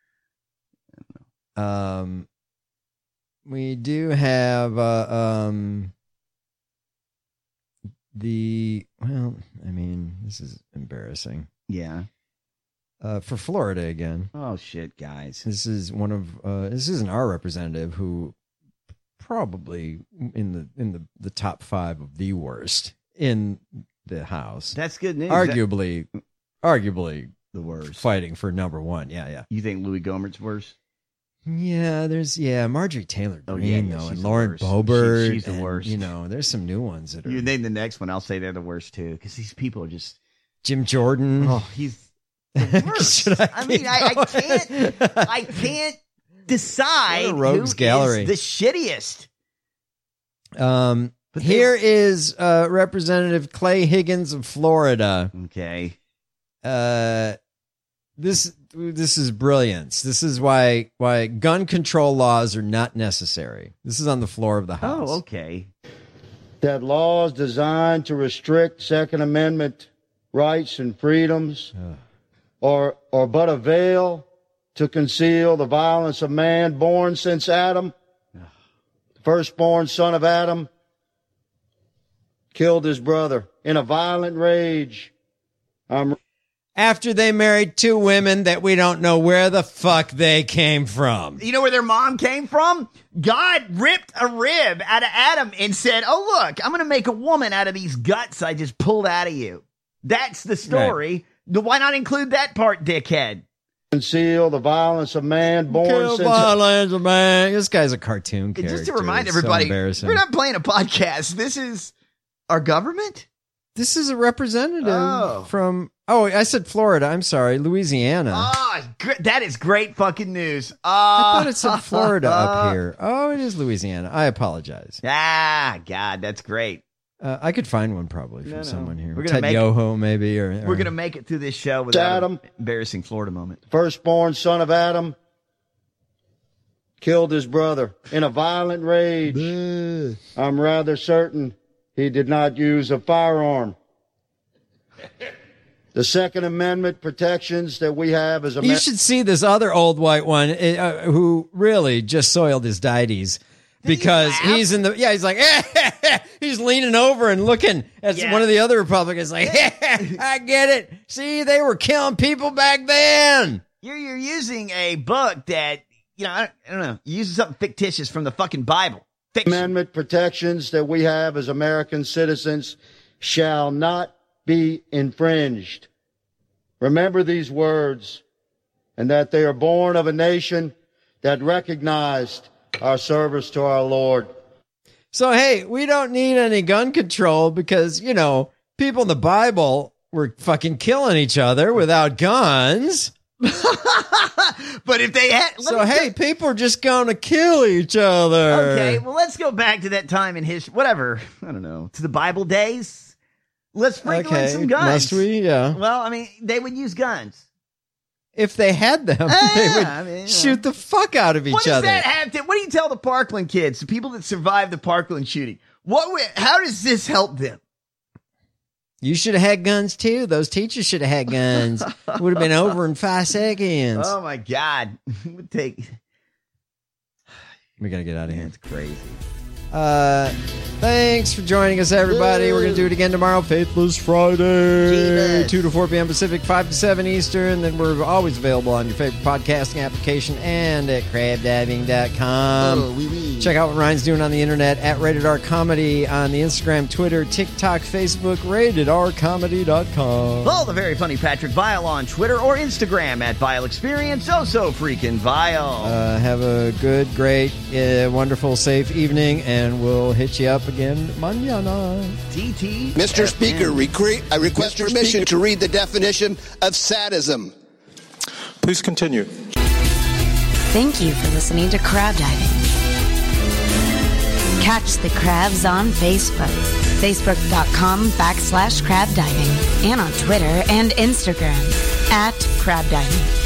Or Um, we do have uh, um the well, I mean, this is embarrassing. Yeah. Uh, for Florida again. Oh shit, guys! This is one of uh, this isn't our representative who probably in the in the the top five of the worst in the House. That's good news. Arguably, arguably the worst. Fighting for number one. Yeah, yeah. You think Louis Gohmert's worse? Yeah, there's yeah Marjorie Taylor Oh, Greene yeah, yeah, though, she's and the Lauren worst. Boebert. She- she's the and, worst. You know, there's some new ones that are. You name the next one, I'll say they're the worst too, because these people are just. Jim Jordan. Oh, he's the worst. Should I, I mean, keep I, I going? can't. I can't decide What a rogues who gallery. is the shittiest. Um, But they- here is uh, Representative Clay Higgins of Florida. Okay. Uh, this this is brilliance. This is why why gun control laws are not necessary. This is on the floor of the House. Oh, okay. That laws designed to restrict Second Amendment rights and freedoms or or but a veil to conceal the violence of man born since Adam, the firstborn son of Adam, killed his brother in a violent rage. I'm After they married two women that we don't know where the fuck they came from. You know where their mom came from? God ripped a rib out of Adam and said, "Oh, look, I'm going to make a woman out of these guts I just pulled out of you." That's the story. Why not include that part, dickhead? conceal the violence of man born Kill since violence of man. This guy's a cartoon And character. just to remind It's so everybody, embarrassing. we're not playing a podcast. This is our government. This is a representative Oh. from Oh, I said Florida. I'm sorry. Louisiana. Oh, gr- that is great fucking news. Oh. I thought it said Florida up here. Oh, it is Louisiana. I apologize. Ah, God, that's great. Uh, I could find one probably from No, no. someone here. We're gonna Ted make it- Yoho, maybe. Or, or We're going to make it through this show without Adam. an embarrassing Florida moment. Firstborn son of Adam killed his brother in a violent rage. I'm rather certain he did not use a firearm. The Second Amendment protections that we have as You Americans. should see this other old white one uh, who really just soiled his deities because he's in the, yeah, he's like, he's leaning over and looking at Yeah. one of the other Republicans like, I get it. See, they were killing people back then. You're, you're using a book that, you know, I don't, I don't know, you're using something fictitious from the fucking Bible. Amendment protections that we have as American citizens shall not be infringed. Remember these words, and that they are born of a nation that recognized our service to our Lord. So, hey, we don't need any gun control because, you know, people in the Bible were fucking killing each other without guns. But if they had, let So, me- hey, people are just going to kill each other. Okay, well, let's go back to that time in history, whatever, I don't know, to the Bible days. Let's sprinkle in Okay, some guns. must we? Yeah. Well, I mean, they would use guns. If they had them, Ah, they would I mean, you know. shoot the fuck out of each What does other. that have to? What do you tell the Parkland kids, the people that survived the Parkland shooting? What? wi- How does this help them? You should have had guns too. Those teachers should have had guns. Would have been over in five seconds. Oh my God, it would take. We gotta get out of here. It's crazy. Uh, thanks for joining us, everybody. We're gonna do it again tomorrow, Faithless Friday, Jesus. two to four p.m. Pacific, five to seven Eastern. Then we're always available on your favorite podcasting application and at crab diving dot com. Oh, oui, oui. Check out what Ryan's doing on the internet at Rated R Comedy on the Instagram, Twitter, TikTok, Facebook, rated r comedy dot com. Follow the very funny Patrick Vile on Twitter or Instagram at Vile Experience. Oh, so freaking Vile. Uh, have a good, great, uh, wonderful, safe evening, and we'll hit you up again mañana. T T. Mister Speaker, recre- I request Mister permission Speaker. to read the definition of sadism. Please continue. Thank you for listening to Crab Diving. Catch the crabs on Facebook, facebook.com backslash crab diving, and on Twitter and Instagram at crab diving.